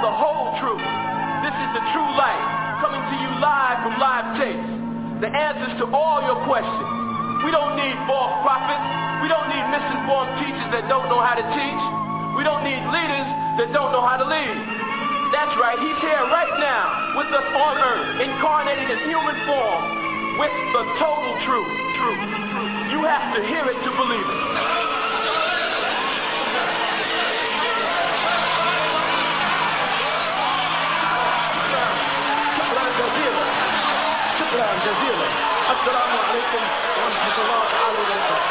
the whole truth. This is the true light, coming to you live from Live Tapes. The answers to all your questions. We don't need false prophets. We don't need misinformed teachers that don't know how to teach. We don't need leaders that don't know how to lead. That's right, he's here right now with us on earth, incarnated in human form, with the total truth. You have to hear it to believe it. شكرا جزيلا. السلام عليكم ورحمة الله تعالى وبركاته.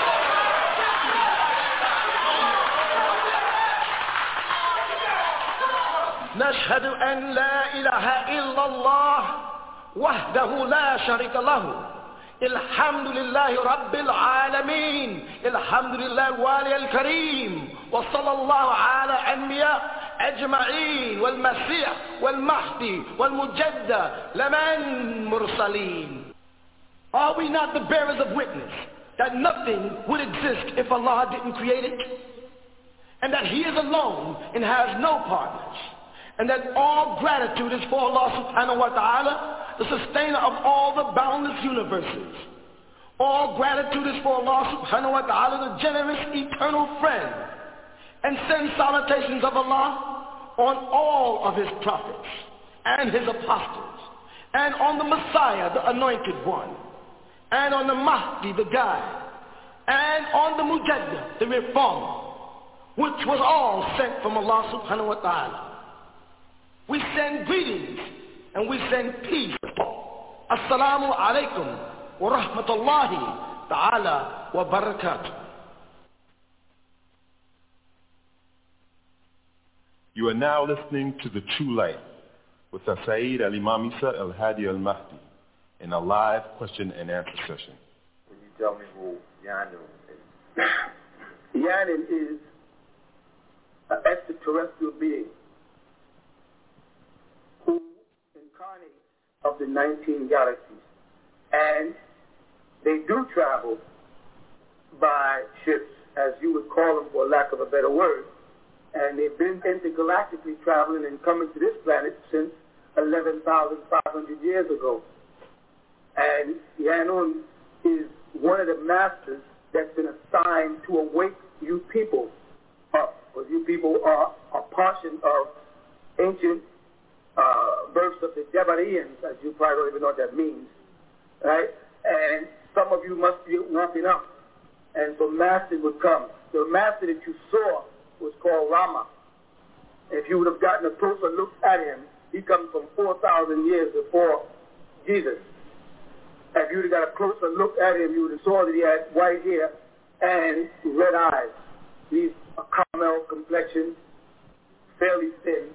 نشهد أن لا إله إلا الله وحده لا شريك له. الحمد لله رب العالمين. الحمد لله الوالي الكريم. وصلى الله على أنبياء أجمعين والمسيح والمهدي والمجدد لمن مرسلين. Are we not the bearers of witness that nothing would exist if Allah didn't create it? And that He is alone and has no partners? And that all gratitude is for Allah subhanahu wa ta'ala, the sustainer of all the boundless universes. All gratitude is for Allah subhanahu wa ta'ala, the generous eternal friend. And send salutations of Allah on all of His prophets and His apostles, and on the Messiah, the anointed one, and on the Mahdi, the guide, and on the Mujaddid, the reformer, which was all sent from Allah subhanahu wa ta'ala. We send greetings and we send peace. Assalamu alaikum wa rahmatullahi ta'ala wa barakatuh. You are now listening to The True Light with Saeed Al-Imam Isa Al-Hadi Al-Mahdi in a live question and answer session. When you tell me who Yanun is. Yanun is an extraterrestrial being who incarnates of the 19 galaxies. And they do travel by ships, as you would call them for lack of a better word. And they've been intergalactically traveling and coming to this planet since 11,500 years ago. And Yanun is one of the masters that's been assigned to awake you people up. Because you people are a portion of ancient births of the Jabarians, as you probably don't even know what that means, right? And some of you must be waking up. And so masters would come. The master that you saw was called Rama. If you would have gotten a closer look at him, he comes from 4,000 years before Jesus. If you would have got a closer look at him, you would have saw that he had white hair and red eyes. He's a caramel complexion, fairly thin,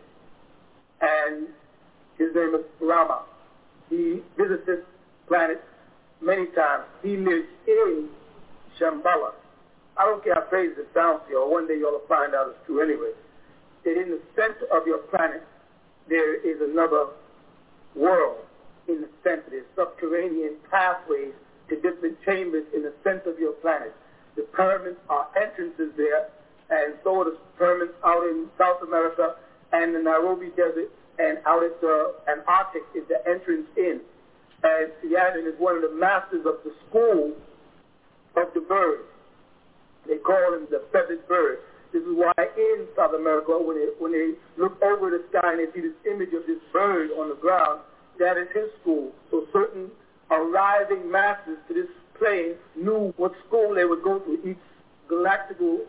and his name is Rama. He visits this planet many times. He lives in Shambhala. I don't care how crazy it sounds to you, or one day you'll find out it's true anyway. That in the center of your planet, there is another world in the center. There's subterranean pathways to different chambers in the center of your planet. The pyramids are entrances there, and so are the pyramids out in South America and the Nairobi Desert, and out at the Antarctic is the entrance in. And Yanun is one of the masters of the school of the birds. They call him the feathered bird. This is why in South America, when they look over the sky and they see this image of this bird on the ground, that is his school. So certain arriving masters to this plane knew what school they would go to. Each galactical,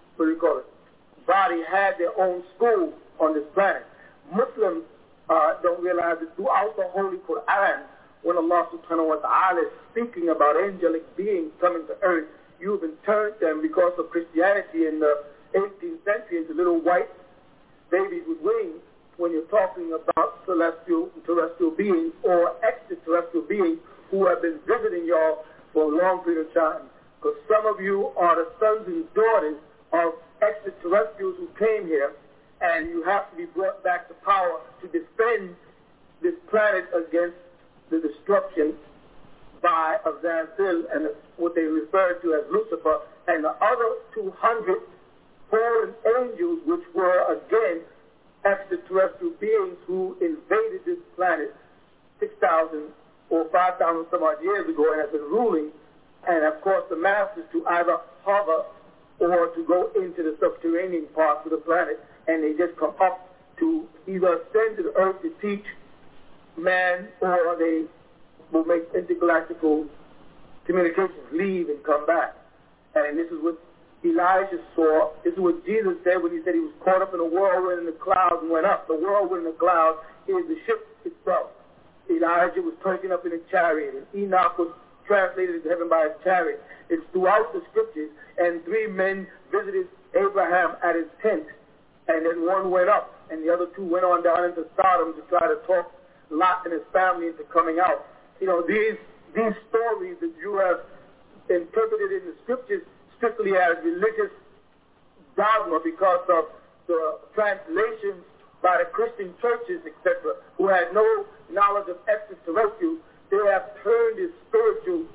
body had their own school on this planet. Muslims don't realize that throughout the Holy Quran, when Allah subhanahu wa ta'ala is speaking about angelic beings coming to earth, you've turned them because of Christianity in the 18th century into little white babies with wings when you're talking about terrestrial beings or extraterrestrial beings who have been visiting y'all for a long period of time. Because some of you are the sons and daughters of extraterrestrials who came here, and you have to be brought back to power to defend this planet against the destruction by Azazil and what they refer to as Lucifer and the other 200 fallen angels, which were again extraterrestrial beings who invaded this planet 6,000 or 5,000 some odd years ago and have been ruling, and of course the masters to either hover or to go into the subterranean parts of the planet, and they just come up to either ascend to the earth to teach man, or they will make intergalactical communications, leave and come back. And this is what Elijah saw. This is what Jesus said when he said he was caught up in a whirlwind in the clouds and went up. The whirlwind in the clouds is the ship itself. Elijah was taken up in a chariot, and Enoch was translated into heaven by his chariot. It's throughout the scriptures, and 3 men visited Abraham at his tent, and then one went up, and the other 2 went on down into Sodom to try to talk Lot and his family into coming out. You know, these stories that you have interpreted in the scriptures strictly as religious dogma because of the translations by the Christian churches, etc., who had no knowledge of extraterrestrials. They have turned the spiritual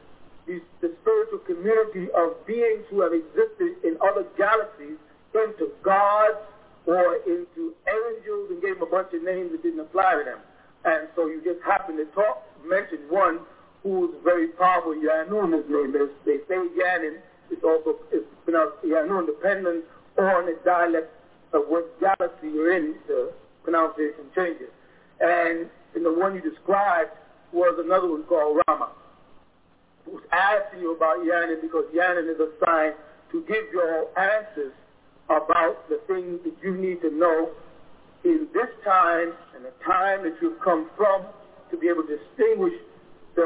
community of beings who have existed in other galaxies into gods or into angels and gave them a bunch of names that didn't apply to them. And so you just happen to mention one who is very powerful, Yanun, his name is. They say Yanin. It's pronounced Yanun, depending on the dialect of what galaxy you're in, the pronunciation changes. And the one you described was another one called Rama, who's asking you about Yanin because Yanin is assigned to give you all answers about the things that you need to know in this time and the time that you've come from, to be able to distinguish the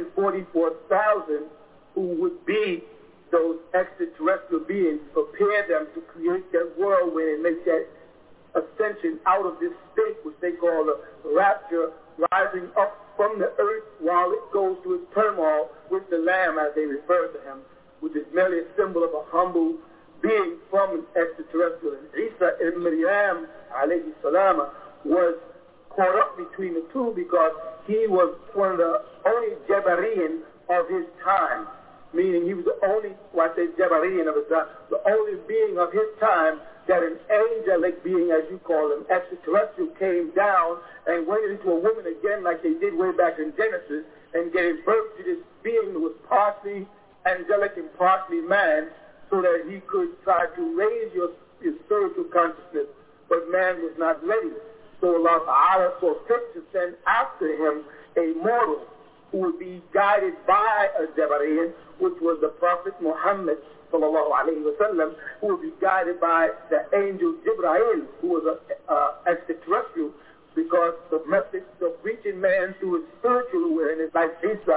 144,000 who would be those extraterrestrial beings, prepare them to create that whirlwind and make that ascension out of this state, which they call the rapture, rising up from the earth while it goes through its turmoil with the Lamb, as they refer to him, which is merely a symbol of a humble being from an extraterrestrial. And Isa ibn Maryam, alayhi salama, was caught up between the two because he was one of the only Jabarian of his time, meaning he was the only, well, I say Jabarian of his time, the only being of his time that an angelic being, as you call him, extraterrestrial, came down and went into a woman again like they did way back in Genesis and gave birth to this being that was partially angelic and partially man, so that he could try to raise your spiritual consciousness, but man was not ready. So Allah Ta'ala saw fit to send after him a mortal who would be guided by a Jabarian, which was the Prophet Muhammad sallallahu alayhi wa sallam, who would be guided by the angel Jibreel, who was an extraterrestrial, because the message of reaching man through his spiritual awareness, like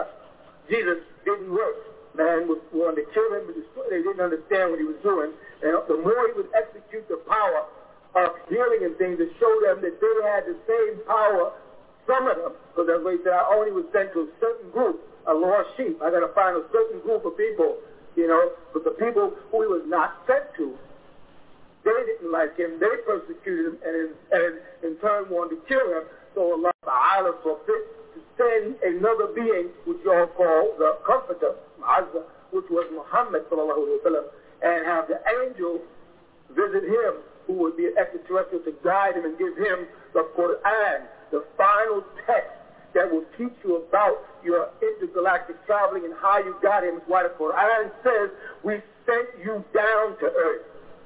Jesus didn't work. Man was wanting to kill him, but they didn't understand what he was doing. And the more he would execute the power of healing and things to show them that they had the same power, some of them, because that's what he said, I only was sent to a certain group, a lost sheep. I got to find a certain group of people, but the people who he was not sent to, they didn't like him. They persecuted him and in turn wanted to kill him. So Allah Ta'ala saw fit to send another being, which you all call the Comforter, which was Muhammad sallallahu alaihi wasallam, and have the angel visit him, who would be an extraterrestrial, to guide him and give him the Quran, the final text that will teach you about your intergalactic traveling and how you got him. It's why the Quran says we sent you down to earth.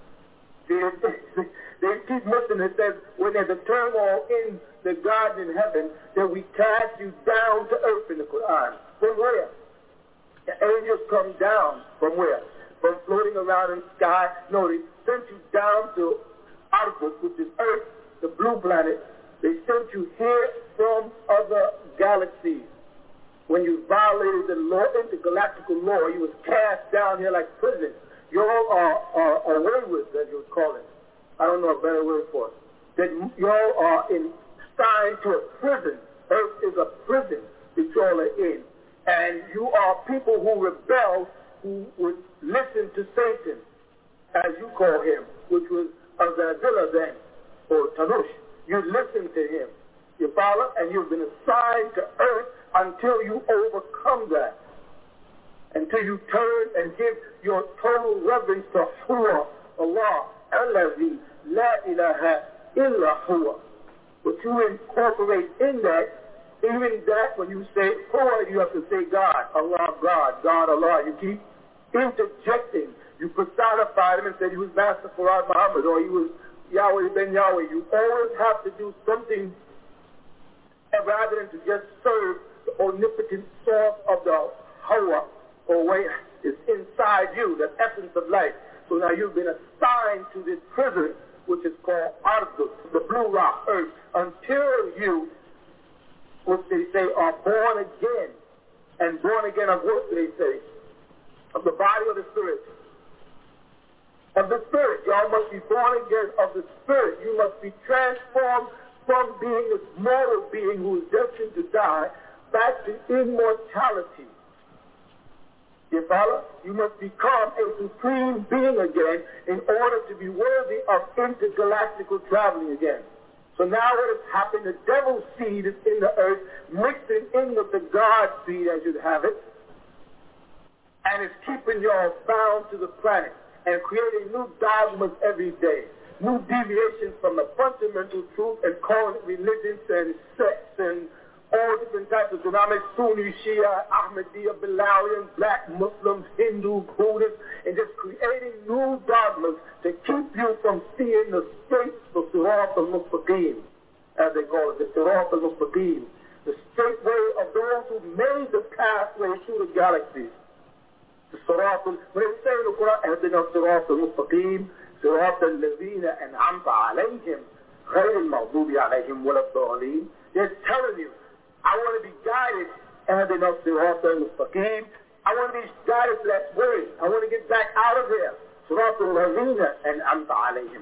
They keep missing it. Says when there's a turmoil in the garden in heaven, that we cast you down to earth in the Quran. From where? The angels come down from where? From floating around in the sky. No, they sent you down to Arbus, which is Earth, the blue planet. They sent you here from other galaxies. When you violated the law, intergalactical law, you was cast down here like prison. You all are wayward, as you would call it. I don't know a better word for it. That you all are assigned to a prison. Earth is a prison that you all are in. And you are people who rebel, who would listen to Satan, as you call him, which was Azazillah then, or Tanush. You listen to him. You follow? And you've been assigned to earth until you overcome that. Until you turn and give your total reverence to Allah, Allazi, La ilaha illa huwa. But you incorporate in that, even that when you say huwa, you have to say God, Allah, God, God, Allah. You keep interjecting. You personified him and said he was Master Farad Muhammad, or he was Yahweh ben Yahweh. You always have to do something rather than to just serve the omnipotent source of the Hawa, or way is inside you, the essence of life. So now you've been assigned to this prison, which is called Ardh, the blue rock, earth, until you, what they say, are born again. And born again of what they say? Of the body or the spirit? Of the spirit. Y'all must be born again of the spirit. You must be transformed from being this mortal being who is destined to die back to immortality. You follow? You must become a supreme being again in order to be worthy of intergalactical traveling again. So now what has happened, the devil's seed is in the earth, mixing in with the God seed, as you'd have it, and it's keeping y'all bound to the planet and creating new dogmas every day, new deviations from the fundamental truth, and calling it religions and sects and all different types of denominations, Sunni, Shia, Ahmadiyya, Bilalian, black Muslims, Hindu, Buddhists, and just creating new dogmas to keep you from seeing the straight, the Sirat al-Mustaqim, as they call it, the Sirat al-Mustaqim, the straight way of those who made the pathway through the galaxies. The Sirat, when they say in the Quran, اهدنا الصراط المستقيم صراط الذين أنعمت عليهم غير المغضوب عليهم ولا الضالين. They're telling you, I want to be guided, اهدنا الصراط المستقيم. I want to be guided to that way. I want to get back out of there. صراط الذين أنعمت عليهم.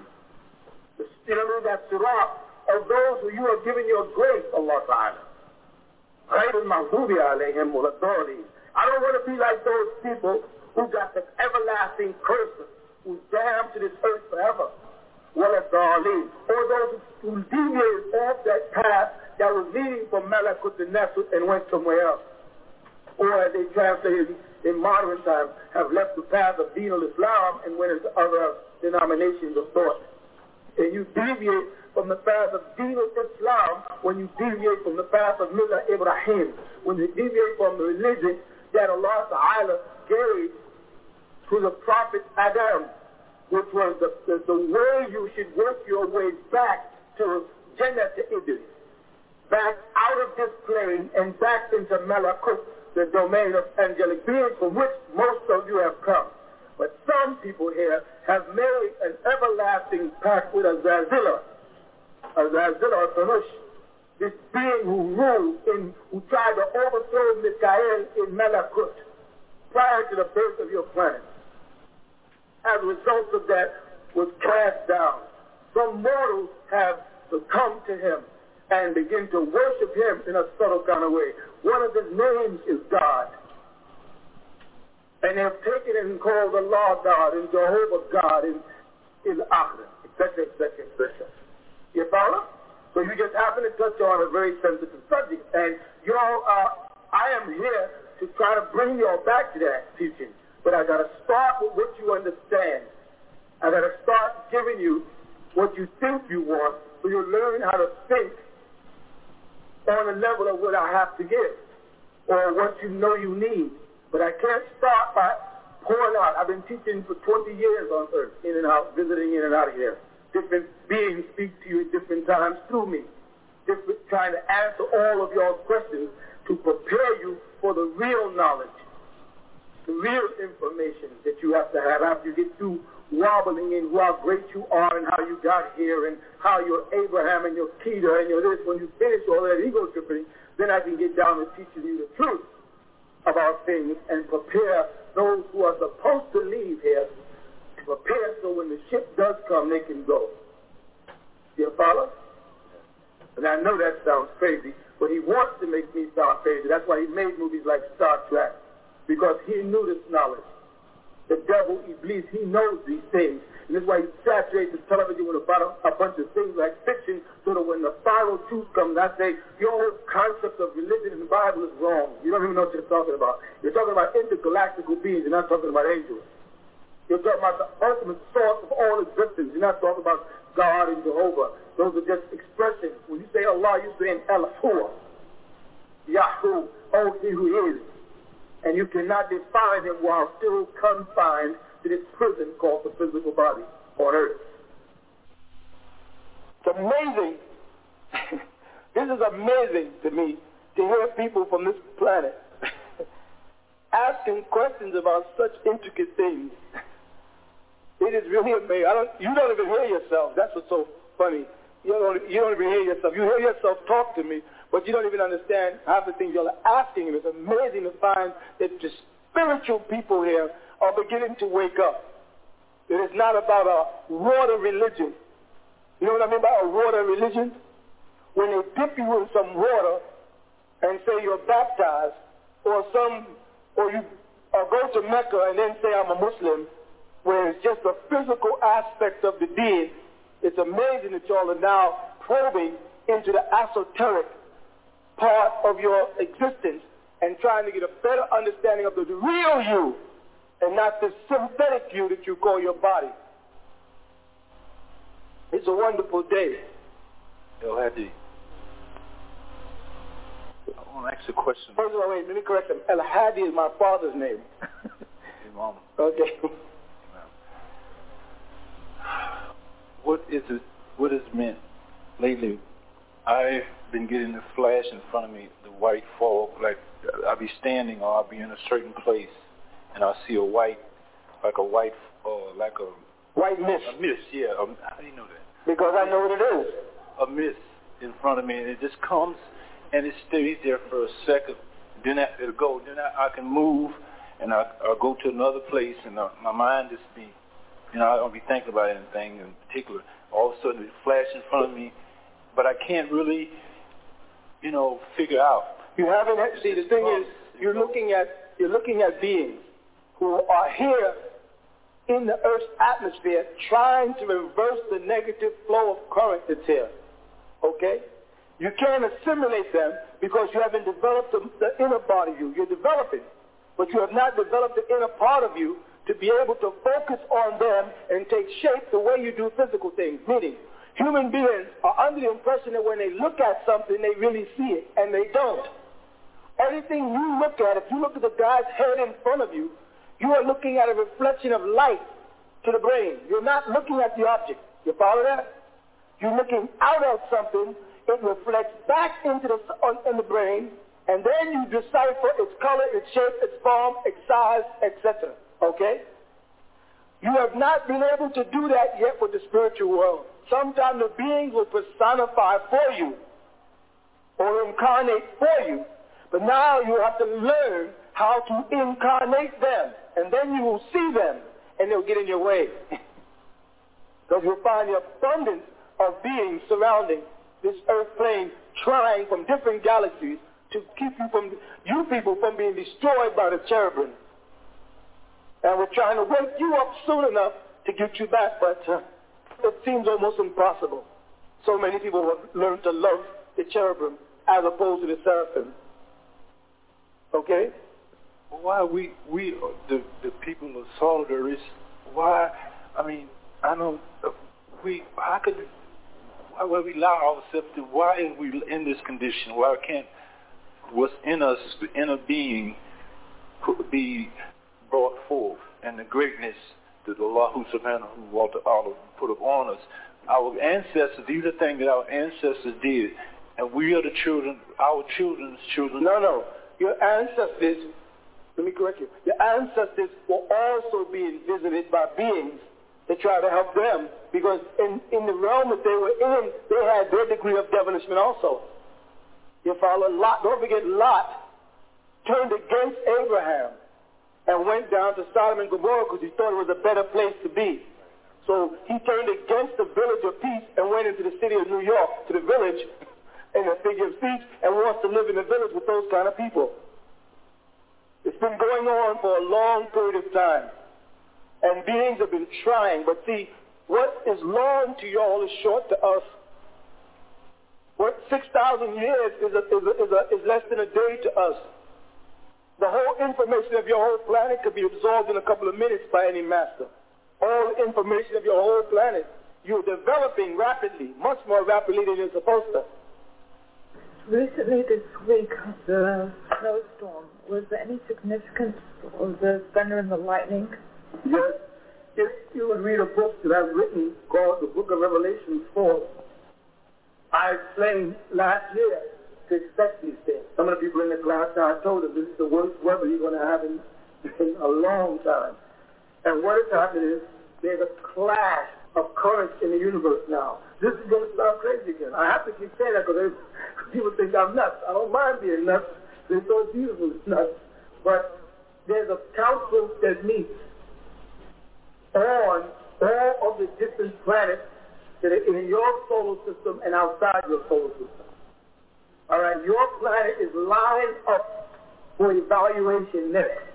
You know what I mean? That sirat of those who you have given your grace, Allah Ta'ala. غير المغضوب عليهم ولا الضالين. I don't want to be like those people who got the everlasting curses, who's damned to this earth forever. Well, as Darlene, or those who deviated off that path that was leading from Malakut to Nesut and went somewhere else. Or as they translated in modern times, have left the path of Deen al-Islam and went into other denominations of thought. And you deviate from the path of Deen al-Islam when you deviate from the path of Millah Ibrahim, when you deviate from the religion that Allah Ta'ala gave to the Prophet Adam, which was the way you should work your way back to Jannah to Idris, back out of this plane and back into Malakut, the domain of angelic beings from which most of you have come. But some people here have made an everlasting pact with Azazillah or Sanush, this being who ruled who tried to overthrow Mikael in Malakut prior to the birth of your planet. As a result of that, was cast down. Some mortals have succumbed to him and begin to worship him in a subtle kind of way. One of his names is God. And they have taken it and called Allah God and Jehovah God and Akhira, etc., etc., etc. You follow? So you just happen to touch on a very sensitive subject. And I am here to try to bring you all back to that teaching. But I got to start with what you understand. I got to start giving you what you think you want, so you learn how to think on the level of what I have to give or what you know you need. But I can't start by pouring out. I've been teaching for 20 years on earth, in and out, visiting in and out of here. Different beings speak to you at different times through me. Trying to answer all of your questions to prepare you for the real knowledge, the real information that you have to have after you get through wobbling in how great you are and how you got here and how you're Abraham and you're Peter and you're this. When you finish all that ego tripping, then I can get down to teaching you the truth about things and prepare those who are supposed to leave here, to prepare so when the ship does come, they can go. You follow? And I know that sounds crazy, but he wants to make me sound crazy. That's why he made movies like Star Trek, because he knew this knowledge. The devil, Iblis, he knows these things. And that's why he saturates the television with a bunch of things like fiction, so that when the final truth comes, I say, your whole concept of religion in the Bible is wrong. You don't even know what you're talking about. You're talking about intergalactical beings. You're not talking about angels. You're talking about the ultimate source of all existence. You're not talking about God and Jehovah. Those are just expressions. When you say Allah, you're saying El-Huwa, Yahoo, oh, he who is. And you cannot define him while still confined to this prison called the physical body on earth. It's amazing. This is amazing to me to hear people from this planet asking questions about such intricate things. It is really amazing. You don't even hear yourself. That's what's so funny. You don't even hear yourself. You hear yourself talk to me, but you don't even understand half the things you're asking. And it's amazing to find that the spiritual people here are beginning to wake up. It is not about a water religion. You know what I mean by a water religion? When they dip you in some water and say you're baptized, or you go to Mecca and then say I'm a Muslim, where it's just a physical aspect of the deed. It's amazing that y'all are now probing into the esoteric part of your existence and trying to get a better understanding of the real you and not the synthetic you that you call your body. It's a wonderful day. Yo, Hadi, I want to ask a question. First of all, wait, let me correct him. El-Hadi is my father's name. Imam. Okay. What is meant lately? I've been getting the flash in front of me, the white fog, like I'll be standing or I'll be in a certain place and I'll see a white mist. A mist, yeah. How do you know that? Because I know what it is. A mist in front of me, and it just comes and it stays there for a second. Then it'll go. Then I can move and I'll go to another place, and my mind just be, I don't be thinking about anything in particular. All of a sudden it flashes in front of me, but I can't really, figure out. You haven't. See, the thing is, you're looking at beings who are here in the Earth's atmosphere trying to reverse the negative flow of current that's here. Okay? You can't assimilate them because you haven't developed the inner part of you. You're developing, but you have not developed the inner part of you to be able to focus on them and take shape the way you do physical things. Meaning, human beings are under the impression that when they look at something, they really see it, and they don't. Everything you look at, if you look at the guy's head in front of you, you are looking at a reflection of light to the brain. You're not looking at the object. You follow that? You're looking out at something. It reflects back into the brain, and then you decipher its color, its shape, its form, its size, etc. Okay? You have not been able to do that yet with the spiritual world. Sometimes the beings will personify for you or incarnate for you. But now you have to learn how to incarnate them. And then you will see them, and they'll get in your way. Because you'll find the abundance of beings surrounding this earth plane, trying from different galaxies to keep you people from being destroyed by the cherubim. And we're trying to wake you up soon enough to get you back, but it seems almost impossible. So many people have learned to love the cherubim as opposed to the seraphim. Okay? Why the people of Solidarity, why would we allow ourselves to, why are we in this condition? Why can't what's in us, the inner being, be brought forth, and the greatness that Allah subhanahu wa ta'ala put upon us? Our ancestors, these are things that our ancestors did, and we are the children, our children's children. No. Your ancestors, let me correct you, your ancestors were also being visited by beings to try to help them, because in the realm that they were in, they had their degree of devilishment also. You follow? Lot, don't forget Lot turned against Abraham and went down to Sodom and Gomorrah because he thought it was a better place to be. So he turned against the village of peace and went into the city of New York, to the village, in a figure of speech, and wants to live in the village with those kind of people. It's been going on for a long period of time. And beings have been trying, but see, what is long to y'all is short to us. What 6,000 years is less than a day to us. The whole information of your whole planet could be absorbed in a couple of minutes by any master. All the information of your whole planet. You're developing rapidly, much more rapidly than you're supposed to. Recently this week, the snowstorm, was there any significance of the thunder and the lightning? Yes. If you would read a book that I've written called the Book of Revelation 4, I explained last year to expect these things. Some of the people in the class, I told them this is the worst weather you're going to have in a long time. And what has happened is there's a clash of currents in the universe now. This is going to sound crazy again. I have to keep saying that because people think I'm nuts. I don't mind being nuts. They're so beautiful, it's nuts. But there's a council that meets on all of the different planets that are in your solar system and outside your solar system. All right, your planet is lined up for evaluation next.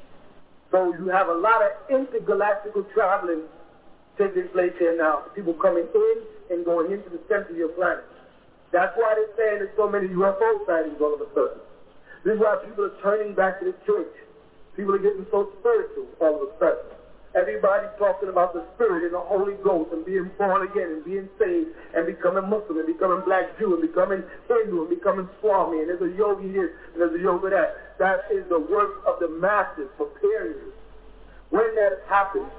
So you have a lot of intergalactical traveling taking place here now. People coming in and going into the center of your planet. That's why they're saying there's so many UFO sightings all of a sudden. This is why people are turning back to the church. People are getting so spiritual all of a sudden. Everybody's talking about the Spirit and the Holy Ghost and being born again and being saved and becoming Muslim and becoming Black Jew and becoming Hindu and becoming Swami, and there's a yogi here and there's a yoga that. That is the work of the masses preparing you. When that happens,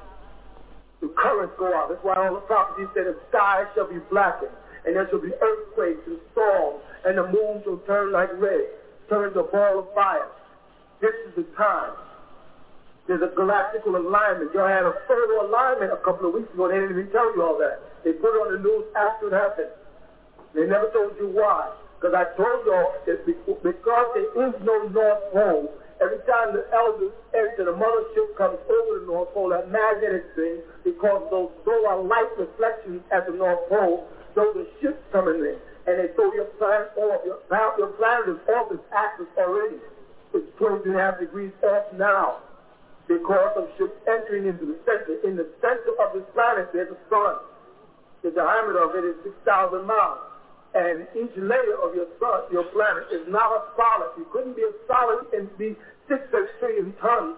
the currents go out. That's why all the prophecies say the sky shall be blackened and there shall be earthquakes and storms and the moon shall turn like red, turn to a ball of fire. This is the time. There's a galactical alignment. Y'all had a photo alignment a couple of weeks ago. They didn't even tell you all that. They put it on the news after it happened. They never told you why. Because I told y'all that because there is no North Pole, every time the elders enter, the mothership comes over the North Pole, that magnetic thing, because those solar light reflections at the North Pole, those are ships coming in. And they throw your planet off. Your planet is off its axis already. It's 20.5 degrees off now. Because of ships entering into the center. In the center of this planet, there's a sun. The diameter of it is 6,000 miles. And each layer of your sun, your planet, is not a solid. You couldn't be a solid and be 6 trillion tons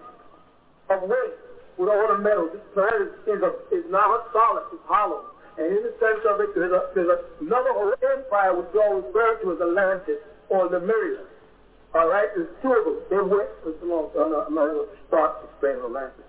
of weight with all the metals. This planet is not a solid. It's hollow. And in the center of it, there's another whole empire which we all refer to as Atlantis or Lemuria. All right, there's two of them. They went for so long. I'm not going to start explaining Atlantis.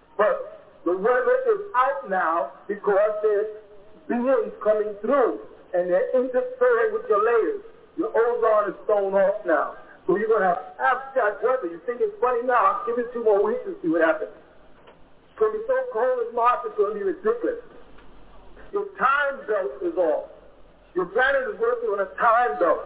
But the weather is out now because there's beings coming through, and they're interfering with your layers. Your ozone is thrown off now. So you're going to have abstract weather. You think it's funny now? Give it 2 more weeks and see what happens. It's going to be so cold in March, it's going to be ridiculous. Your time belt is off. Your planet is working on a time belt.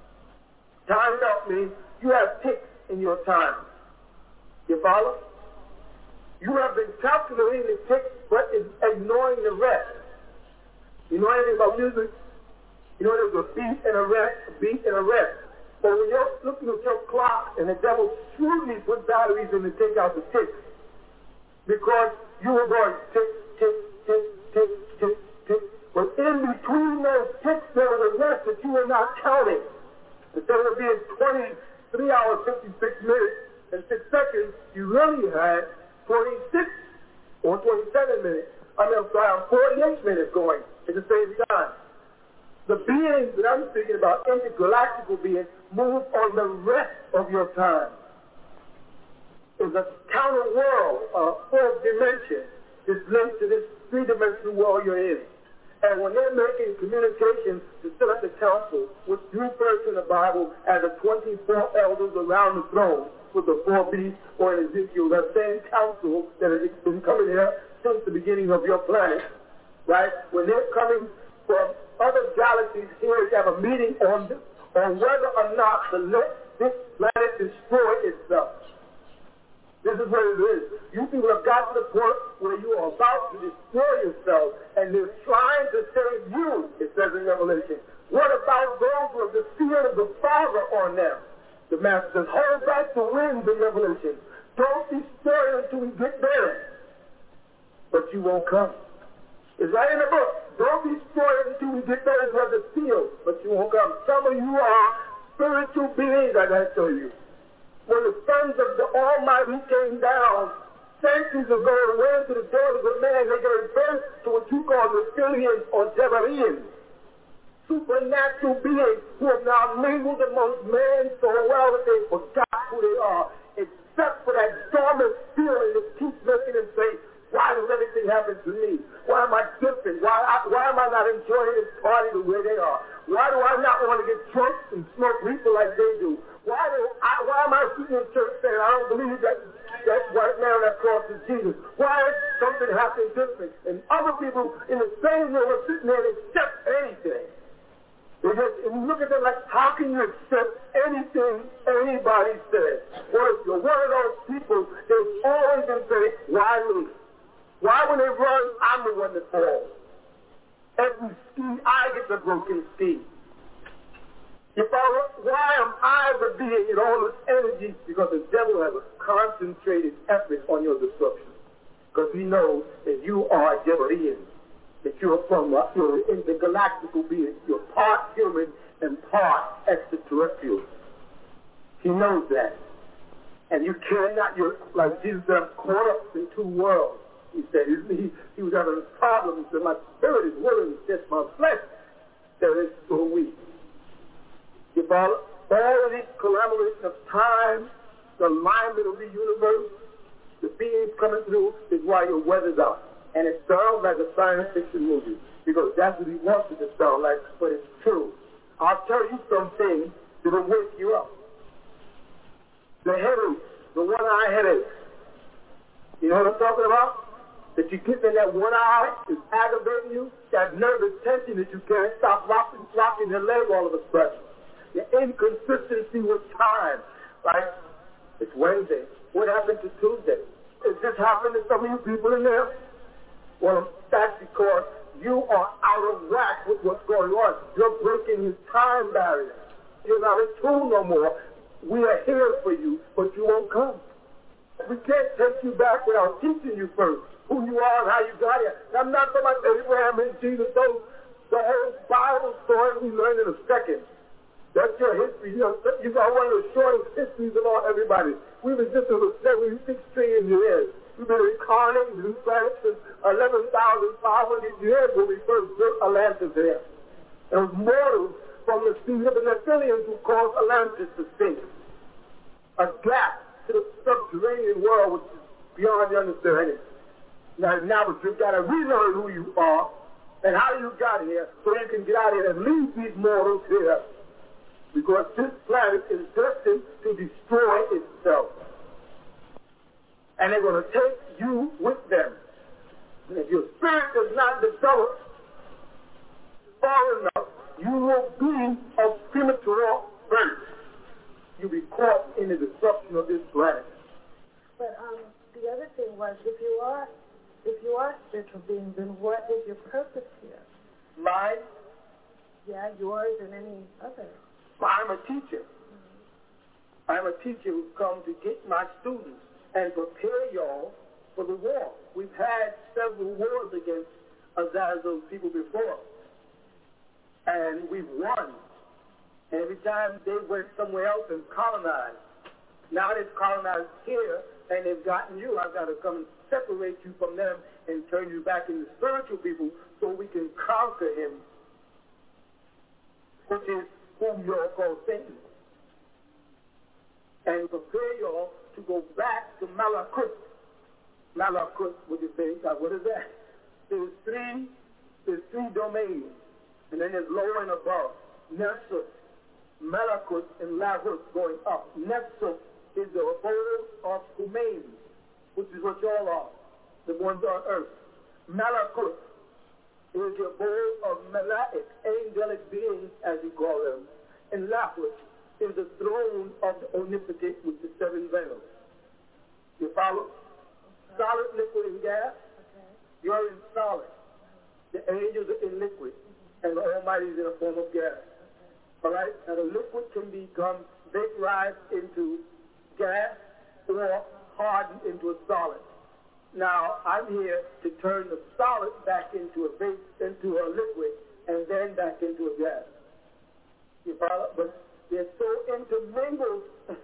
Time belt means you have ticks in your time. You follow? You have been calculating the ticks, but ignoring the rest. You know anything about music? You know there's a beat and a rest, a beat and a rest. But when you're looking at your clock and the devil shrewdly put batteries in to take out the ticks, because you were going tick, tick, tick, tick, tick, tick. But in between those ticks, there was a rest that you were not counting. Instead of being 23 hours, 56 minutes, and 6 seconds, you really had 26 or 27 minutes. I'm 48 minutes going at the same time. The beings that I'm speaking about, intergalactical beings, move on the rest of your time. It's a counter world, a fourth dimension, is linked to this 3-dimensional world you're in. And when they're making communications to set up the council, which you refer to in the Bible as the 24 elders around the throne with the 4 beasts, or in Ezekiel, that same council that has been coming here since the beginning of your planet, right? When they're coming from other galaxies here to have a meeting on whether or not to let this planet destroy itself. This is what it is. You people have got to the point where you are about to destroy yourself, and they're trying to save you, it says in Revelation. What about those who have the fear of the Father on them? The Master says, hold back the winds in Revelation. Don't destroy it until we get there. But you won't come. It's right in the book. Don't destroy it until we get there is what the seal, but you won't come. Some of you are spiritual beings, I got to tell you. when the sons of the Almighty came down centuries ago and went to the daughters of man, they gave birth to what you call reptilians or Jebarians, supernatural beings who have now mingled amongst men so well that they forgot who they are, except for that dormant feeling that keeps making them say, why does everything happen to me? Why am I different? Why am I not enjoying this party the way they are? Why do I not want to get drunk and smoke reefer like they do? Why am I sitting in church saying I don't believe that white man on that cross is Jesus? Why is something happening different? And other people in the same room are sitting there and accept anything. And you look at them like, how can you accept anything anybody says? Well, if you're one of those people, they've always been saying, why me? Why when they run, I'm the one that falls? Every ski, I get the broken ski. Why am I the being in all this energy? Because the devil has a concentrated effort on your destruction. Because he knows that you are a Jebarian, that you're you're intergalactical being. You're part human and part extraterrestrial. He knows that. And you cannot, like Jesus said, I'm caught up in two worlds. He said he was having a problem. He said, my spirit is willing, it's just my flesh that is so weak. You follow? All of this collaboration of time, the alignment of the universe, the beings coming through is why your weather's out. And it sounds like a science fiction movie because that's what he wants it to sound like, but it's true. I'll tell you some things that will wake you up. The headache, the one-eye headache. You know what I'm talking about? That you get in that one eye is aggravating you, that nervous tension that you can't stop flopping your leg all of a sudden. The inconsistency with time. Like, it's Wednesday. What happened to Tuesday? Is this happening to some of you people in there? Well, that's because you are out of whack with what's going on. You're breaking his time barrier. You're not a tool no more. We are here for you, but you won't come. We can't take you back without teaching you first who you are and how you got here. I'm not talking about Abraham and Jesus. The whole Bible story we learn in a second. That's your history. You got one of the shortest histories of everybody. We've existed for 76 trillion years. We've been incarnated in planets since 11,500 years when we first built Atlantis here. It was mortals from the seed of the Nephilims who caused Atlantis to sink. A gap to the subterranean world which is beyond your understanding. Now you've got to relearn who you are and how you got here so you can get out here and leave these mortals here. Because this planet is destined to destroy itself. And they're going to take you with them. And if your spirit does not develop far enough, you will be of premature birth. You'll be caught in the destruction of this planet. But the other thing was, if you are spiritual beings, then what is your purpose here? Mine? Yeah, yours and any other. I'm a teacher. Mm-hmm. I'm a teacher who's come to get my students and prepare y'all for the war. We've had several wars against Azazel's people before. And we've won. And every time they went somewhere else and colonized. Now they've colonized here and they've gotten you. I've got to come and separate you from them and turn you back into spiritual people so we can conquer him, which is whom you all call Satan. And prepare y'all to go back to Malakut. Malakut, what you say? What is that? There's three domains. And then there's lower and above. Nefsut, Malakut, and Lahut going up. Nefsut is the abode of Humain, which is what y'all are, the ones on earth. Malakut is the abode of Malaik, angelic beings, as you call them. And Lahut is the throne of the omnipotent with the seven veils. You follow? Solid, liquid, and gas. Okay. You're in solid. The angels are in liquid. And the Almighty is in a form of gas. Okay. All right? Now the liquid can become vaporized into gas or hardened into a solid. Now I'm here to turn the solid back into a liquid and then back into a gas. You follow? But they're so intermingled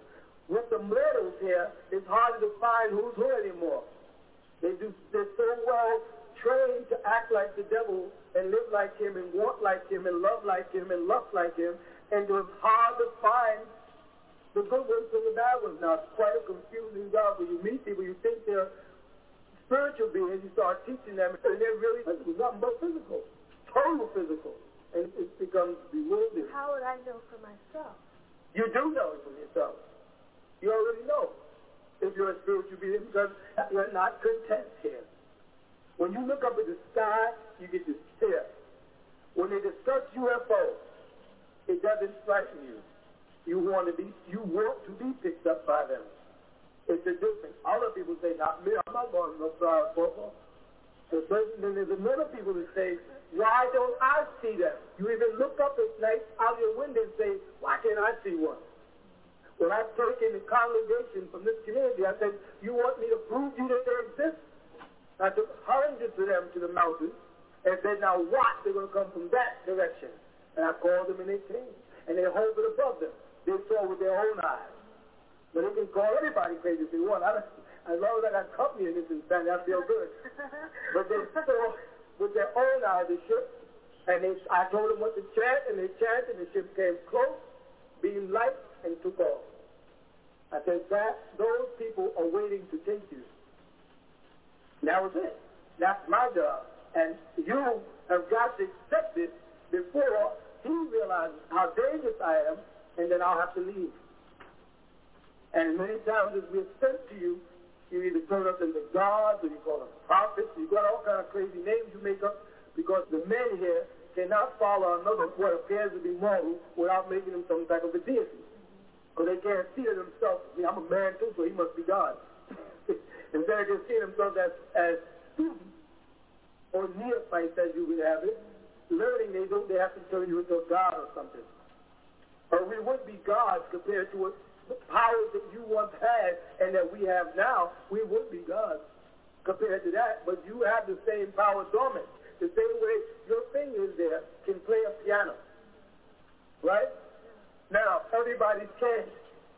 With the mortals here, it's harder to find who's who anymore. They're so well trained to act like the devil and live like him and want like him and love like him and lust like him, and it's hard to find the good ones from the bad ones. Now, it's quite a confusing job when you meet people, you think they're spiritual beings, you start teaching them, and they're really nothing but physical, total physical, and it becomes bewildering. How would I know for myself? You do know it for yourself. You already know if you're a spiritual being because you're not content here. When you look up at the sky, you get this fear. When they discuss UFOs, it doesn't frighten you. You want to be picked up by them. It's a difference. Other people say, not me, I'm not going to no fly football. Then there's another people that say, why don't I see them? You even look up at night out your window and say, why can't I see one? When I spoke in the congregation from this community, I said, you want me to prove to you that they exist? I took hundreds of them to the mountains and said, now watch, they're going to come from that direction. And I called them and they came. And they hovered above them. They saw with their own eyes. But they can call everybody crazy if they want. As long as I got company in this insanity, I feel good. But they saw with their own eyes the ship. And I told them what to chant, and they chanted, and the ship came close, being light, and took off. I said, those people are waiting to take you. That was it. That's my job. And you have got to accept it before he realizes how dangerous I am, and then I'll have to leave. And many times as we're sent to you, you either turn us into gods, or you call us prophets, you got all kind of crazy names you make up, because the men here cannot follow another what appears to be mortal without making them some type of a deity. Because they can't see it themselves. I mean, I'm a man too, so he must be God. Instead of just seeing themselves as students or neophytes, as you would have it, learning they have to turn you into a god or something. Or we would be gods compared to what the powers that you once had and that we have now. We would be gods compared to that, but you have the same power dormant. The same way your fingers there can play a piano. Right? Now, everybody can.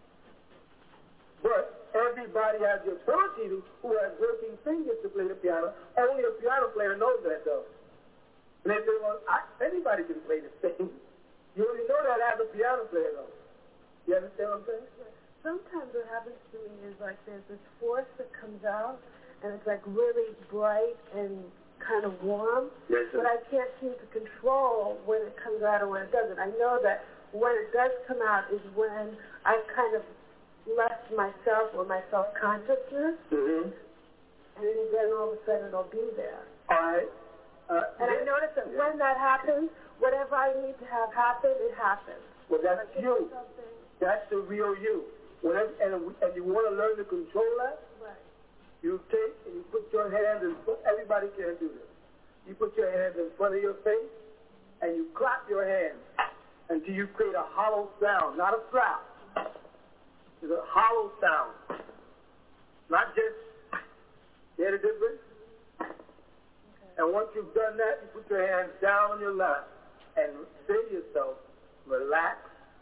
But everybody has the ability who has working fingers to play the piano. Only a piano player knows that, though. And they say, well, anybody can play this thing. You only know that as a piano player, though. You understand what I'm saying? Sometimes what happens to me is like there's this force that comes out, and it's like really bright and kind of warm, but I can't seem to control when it comes out or when it doesn't. I know that when it does come out is when I've kind of left myself or my self-consciousness, and then all of a sudden it'll be there. All right. And I notice that when that happens, whatever I need to have happen, it happens. Well, that's like you. That's the real you. Whatever, and you want to learn to control that? Right. You take and you put your hands in front. Everybody can't do this. You put your hands in front of your face, and you clap your hands until you create a hollow sound, not a slap. It's a hollow sound. Not just, you hear the difference? Okay. And once you've done that, you put your hands down on your lap and say to yourself, relax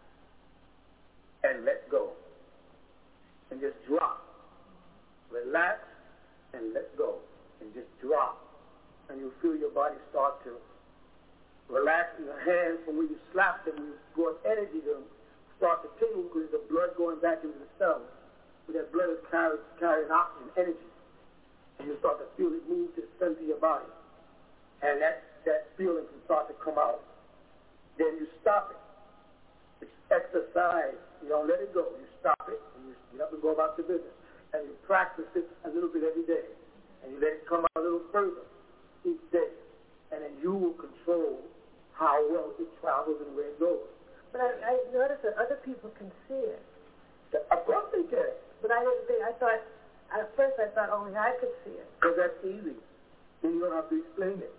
and let go. And just drop. Relax and let go. And just drop. And you'll feel your body start to relax in your hands from where you slap them, you brought energy to them, start to tingle because the blood going back into the cells. So that blood is carrying oxygen, energy. And you start to feel it move to the center of your body. And that feeling can start to come out. Then you stop it. It's exercise. You don't let it go. You stop it, and you get up and go about your business. And you practice it a little bit every day. And you let it come out a little further each day. And then you will control how well it travels and where it goes. But I noticed that other people can see it. Of course they can. But I didn't think, at first I thought only I could see it. Because that's easy. Then you don't have to explain it.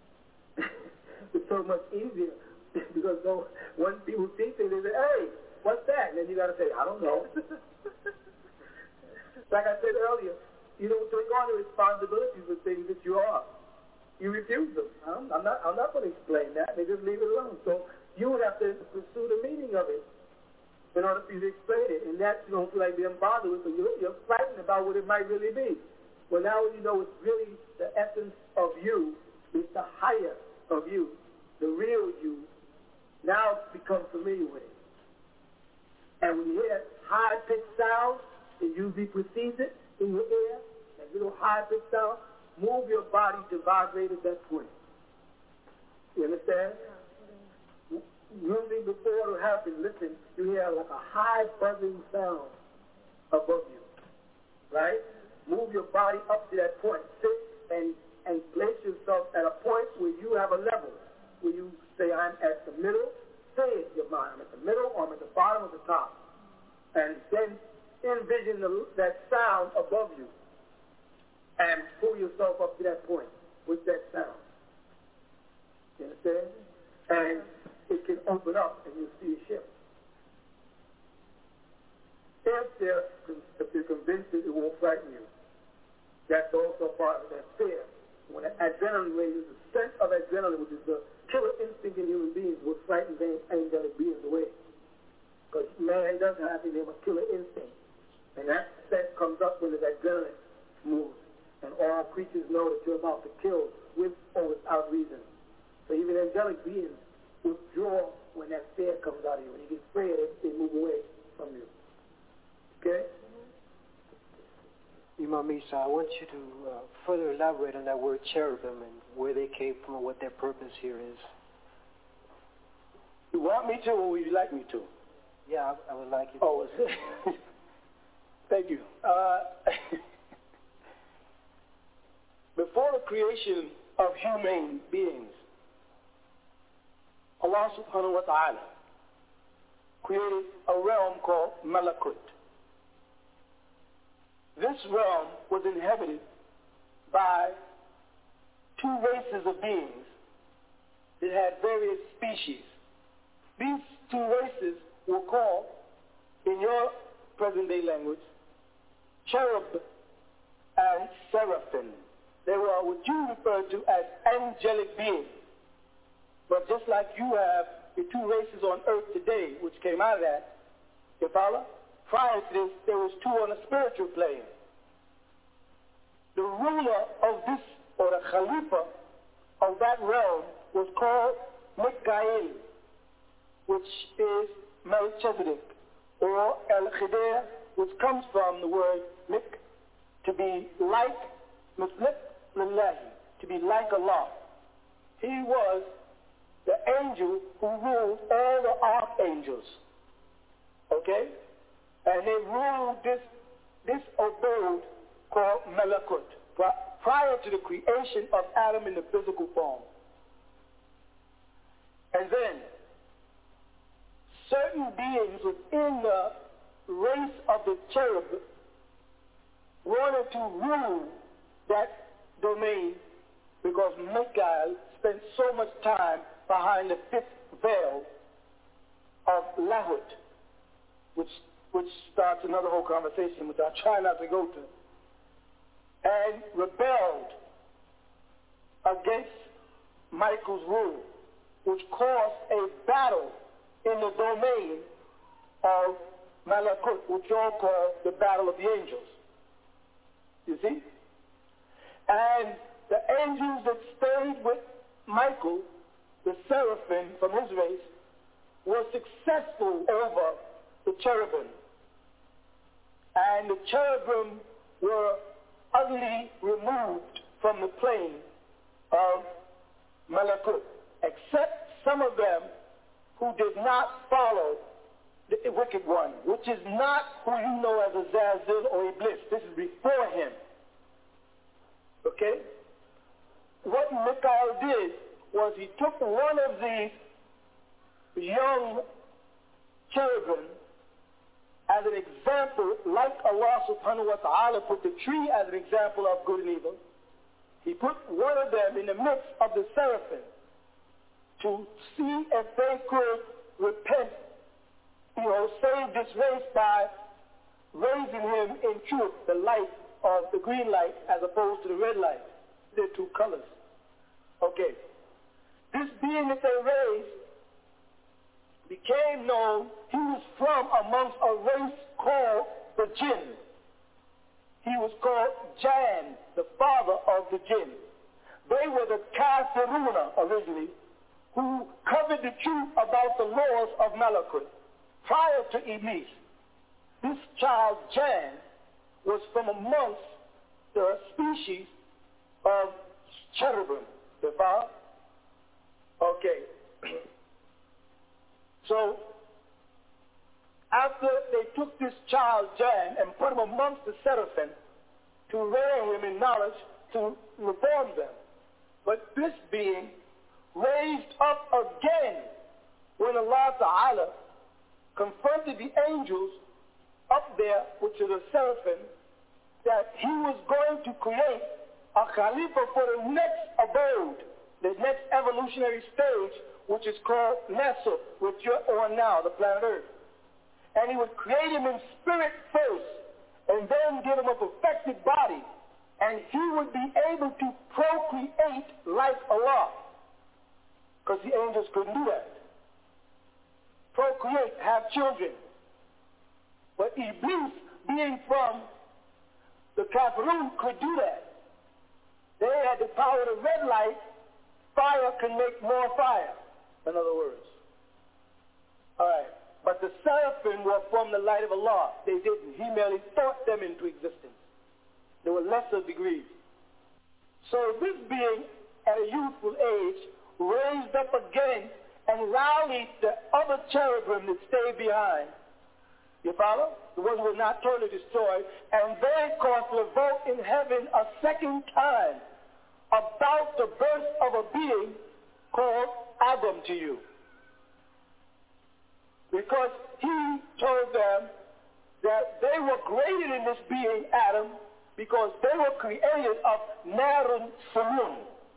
It's so much easier. Because when people see things, they say, hey, what's that? And then you got to say, I don't know. Like I said earlier, you don't take on the responsibilities for things that you are. You refuse them. I'm not going to explain that. They just leave it alone. So you would have to pursue the meaning of it. in order for you to explain it. And that you don't feel like being bothered with, so you're frightened about what it might really be. Well, now you know it's really the essence of you. It's the higher of you, the real you. Now become familiar with it. And when you hear high-pitched sound, it usually precedes it in your ear, that little high-pitched sound, move your body to vibrate at that point. You understand? Usually before it'll happen, listen, you hear like a high buzzing sound above you. Right? Move your body up to that point. Sit and place yourself at a point where you have a level, where you say, I'm at the middle. Say it in your mind, I'm at the middle or I'm at the bottom or the top. And then envision that sound above you and pull yourself up to that point with that sound. You understand? And it can open up and you'll see a ship. If you're convinced that it won't frighten you, that's also part of that fear. When adrenaline raises, the sense of adrenaline, which is the killer instinct in human beings, will frighten angelic beings away. Because man doesn't have in him a killer instinct. And that sense comes up when the adrenaline moves. And all creatures know that you're about to kill with or without reason. So even angelic beings withdraw when that fear comes out of you. When you get afraid, they move away from you. Okay? Imam Isa, I want you to further elaborate on that word cherubim and where they came from and what their purpose here is. You want me to, or would you like me to? Yeah, I would like you to. Oh, thank you. Before the creation of human beings, Allah subhanahu wa ta'ala created a realm called Malakut. This realm was inhabited by two races of beings that had various species. These two races were called, in your present-day language, cherub and seraphim. They were what you refer to as angelic beings. But just like you have the two races on earth today, which came out of that, you follow? Prior to this, there was two on a spiritual plane. The ruler of this, or the Khalifa of that realm, was called Mikael, which is Melchizedek, or El-Khidr, which comes from the word Mik, to be like, to be like Allah. He was the angel who ruled all the archangels. Okay? And they ruled this abode called Malakut prior to the creation of Adam in the physical form. And then certain beings within the race of the cherub wanted to rule that domain because Michael spent so much time behind the fifth veil of Lahut, which starts another whole conversation, which I try not to go to, and rebelled against Michael's rule, which caused a battle in the domain of Malakut, which you all call the battle of the angels. You see? And the angels that stayed with Michael, the seraphim from his race, were successful over the cherubim. And the cherubim were utterly removed from the plane of Malakut, except some of them who did not follow the wicked one, which is not who you know as Azazil or Iblis. This is before him. Okay? What Michael did was he took one of these young cherubim as an example, like Allah subhanahu wa ta'ala put the tree as an example of good and evil. He put one of them in the midst of the seraphim to see if they could repent, save this race by raising him in truth, the light of the green light as opposed to the red light. They're two colors. Okay. This being that they raised became known, he was from amongst a race called the Jinn. He was called Jan, the father of the Jinn. They were the Kafiruna originally, who covered the truth about the laws of Malakut prior to Iblis. This child, Jan, was from amongst the species of cherubim. The father? Okay. So, after they took this child, Jan, and put him amongst the seraphim to rear him in knowledge to reform them. But this being raised up again when Allah Ta'ala confronted the angels up there, which are the seraphim, that he was going to create a Khalifa for the next abode, the next evolutionary stage, which is called Nasr, which you're on now, the planet Earth. And he would create him in spirit first, and then give him a perfected body, and he would be able to procreate like Allah, because the angels couldn't do that. Procreate, have children. But Iblis, being from the Kafirun, could do that. They had the power to red light. Fire can make more fire, in other words. All right. But the seraphim were from the light of Allah. They didn't. He merely thought them into existence. They were lesser degrees. So this being at a youthful age raised up again and rallied the other cherubim that stayed behind. You follow? The ones who were not totally destroyed. And they caused revolt in heaven a second time about the birth of a being called Adam to you. Because he told them that they were created in this being, Adam, because they were created of Narun Samun.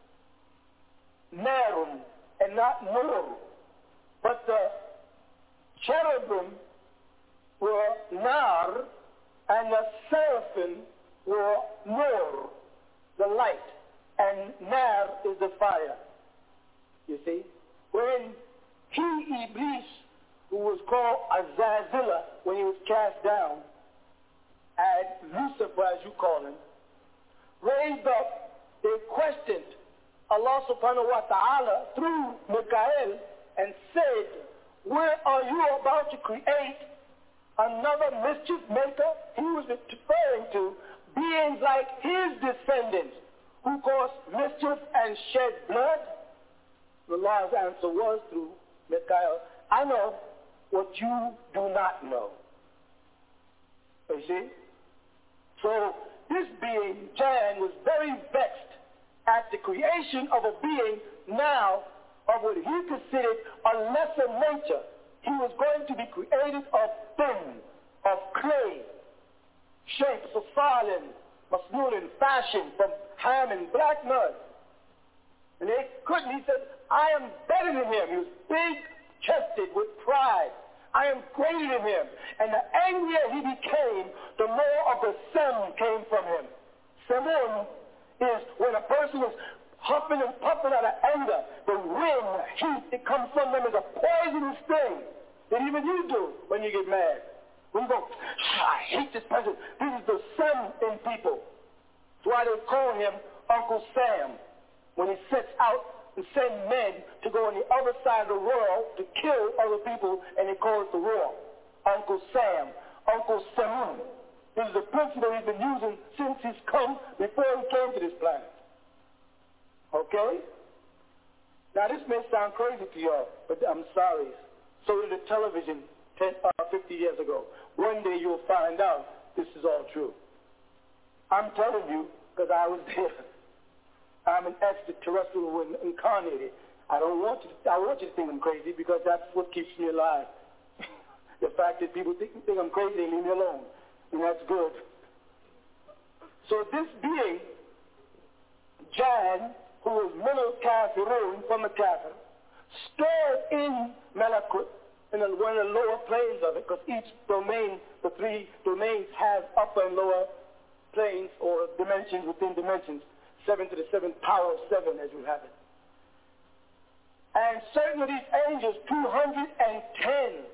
Narun, and not Nur. But the cherubim were Nar, and the seraphim were Nur, the light. And Nar is the fire. You see? When he, Iblis, who was called Azazillah when he was cast down, and Lucifer, as you call him, raised up, they questioned Allah subhanahu wa ta'ala through Mikael and said, where are you about to create another mischief maker? He was referring to beings like his descendants who caused mischief and shed blood. Allah's answer was through Mikael, I know what you do not know. You see? So this being, Jan, was very vexed at the creation of a being now of what he considered a lesser nature. He was going to be created of thin, of clay, shapes of silent, masnoon and fashion from ham and black mud. And they couldn't. He said, I am better than him. He was big-chested with pride. I am greater than him. And the angrier he became, the more of the sem came from him. Semun is when a person is huffing and puffing out of anger. The wind, the heat that comes from them is a poisonous thing that even you do when you get mad. When you go, I hate this person. This is the sem in people. That's why they call him Uncle Sam when he sets out and send men to go on the other side of the world to kill other people, and they call it the war. Uncle Sam, Uncle Samun. This is a principle he's been using since he's come, before he came to this planet. Okay? Now this may sound crazy to y'all, but I'm sorry. So did the television 50 years ago. One day you'll find out this is all true. I'm telling you because I was there. I'm an extraterrestrial who incarnated. I want you to think I'm crazy because that's what keeps me alive. The fact that people think I'm crazy, they leave me alone. And that's good. So this being, Jan, who was Minal Kafirun from the Kafir, stored in Malakut, in one of the lower planes of it, because each domain, the three domains, have upper and lower planes or dimensions within dimensions. 7 to the 7th power of 7 as we have it. And certain of these angels, 210.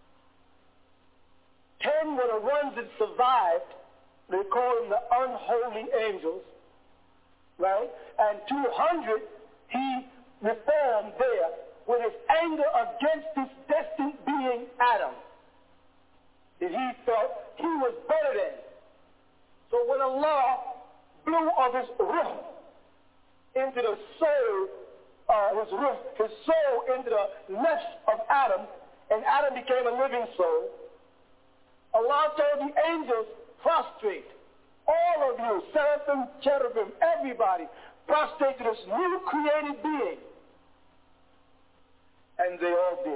10 were the ones that survived. They call them the unholy angels, right? And 200 he reformed there with his anger against this destined being Adam, that he felt he was better than. So when Allah blew of his ruh into the soul, his soul into the nafs of Adam, and Adam became a living soul, Allah told the angels, prostrate. All of you, seraphim, cherubim, everybody, prostrate to this new created being. And they all did,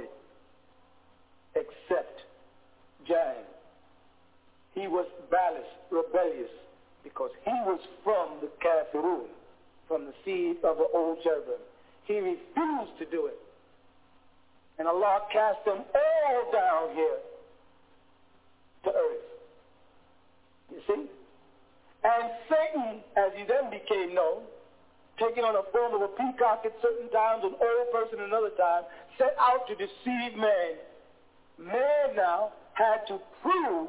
except Jan. He was ballast, rebellious, because he was from the Kafirun, from the seed of the old cherubim. He refused to do it. And Allah cast them all down here to earth. You see? And Satan, as he then became known, taking on a form of a peacock at certain times, an old person another time, set out to deceive man. Man now had to prove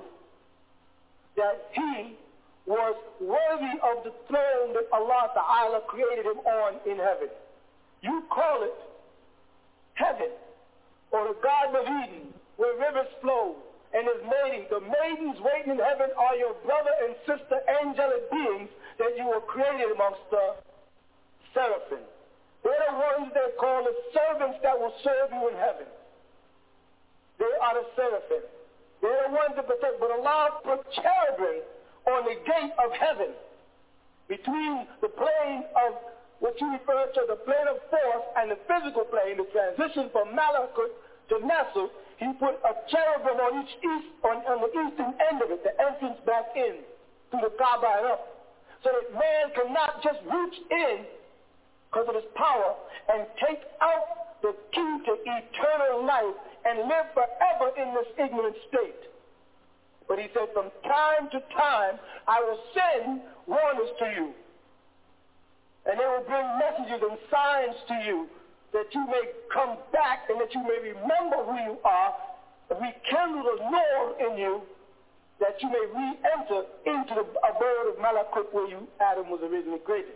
that he was worthy of the throne that Allah Ta'ala created him on in heaven. You call it heaven, or the Garden of Eden, where rivers flow, and his mating. The maidens waiting in heaven are your brother and sister angelic beings that you were created amongst the seraphim. They're the ones they call the servants that will serve you in heaven. They are the seraphim. They're the ones that protect. But Allah put cherubim on the gate of heaven, between the plane of what you refer to, the plane of force, and the physical plane, the transition from Malakut to Nasr. He put a cherubim on on the eastern end of it, the entrance back in through the Kaaba and up, so that man cannot just reach in because of his power and take out the key to eternal life and live forever in this ignorant state. But he said, from time to time, I will send warners to you, and they will bring messages and signs to you, that you may come back and that you may remember who you are, and rekindle the Lord in you, that you may re-enter into the abode of Malakut where Adam was originally created.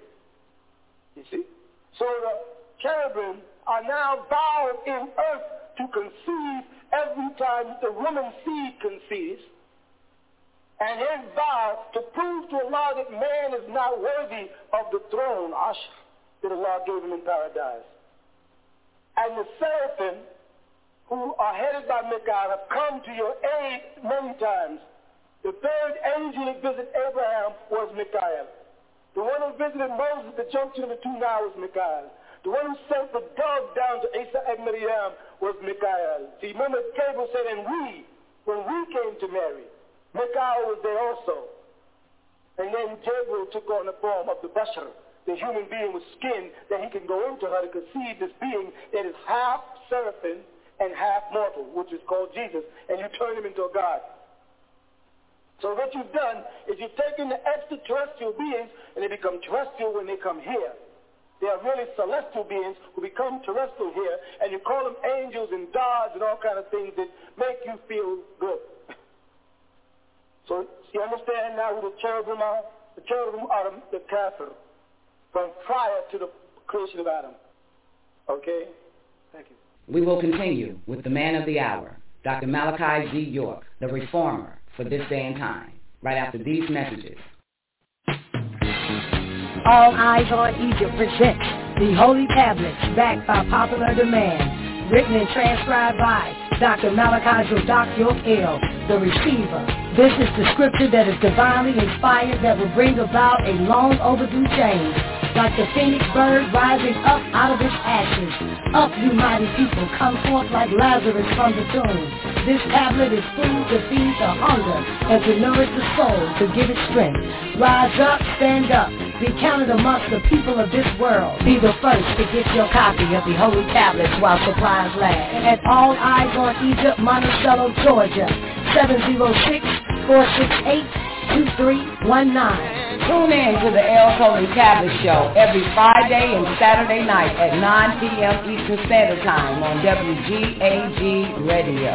You see? So the cherubim are now vowed in earth to conceive every time the woman's seed conceives, and his vow to prove to Allah that man is not worthy of the throne, Ashr, that Allah gave him in paradise. And the seraphim, who are headed by Michael, have come to your aid many times. The third angel that visited Abraham was Michael. The one who visited Moses at the junction of the two Niles was Michael. The one who sent the dove down to Isa and Miriam was Michael. See, remember Gabriel said, and when we came to Mary, Michael was there also. And then Gabriel took on the form of the Bashar, the human being with skin, that he can go into her to conceive this being that is half seraphim and half mortal, which is called Jesus, and you turn him into a God. So what you've done is you've taken the extraterrestrial beings and they become terrestrial when they come here. They are really celestial beings who become terrestrial here, and you call them angels and gods and all kind of things that make you feel good. So you understand now who the cherubim are? The cherubim are the kafir from prior to the creation of Adam. Okay? Thank you. We will continue with the man of the hour, Dr. Malachi G. York, the reformer for this day and time, right after these messages. All Eyes on Egypt presents the Holy Tablets, backed by popular demand, written and transcribed by Dr. Malachi Jodak York L., the receiver. This is the scripture that is divinely inspired that will bring about a long overdue change. Like the phoenix bird rising up out of its ashes. Up, you mighty people, come forth like Lazarus from the tomb. This tablet is food to feed the hunger and to nourish the soul, to give it strength. Rise up, stand up, be counted amongst the people of this world. Be the first to get your copy of the Holy Tablets while supplies last. At All Eyes on Egypt, Monticello, Georgia, 706-468-2319. Tune in to the El Tolly Tablet Show every Friday and Saturday night at 9 p.m. Eastern Standard Time on WGAG Radio.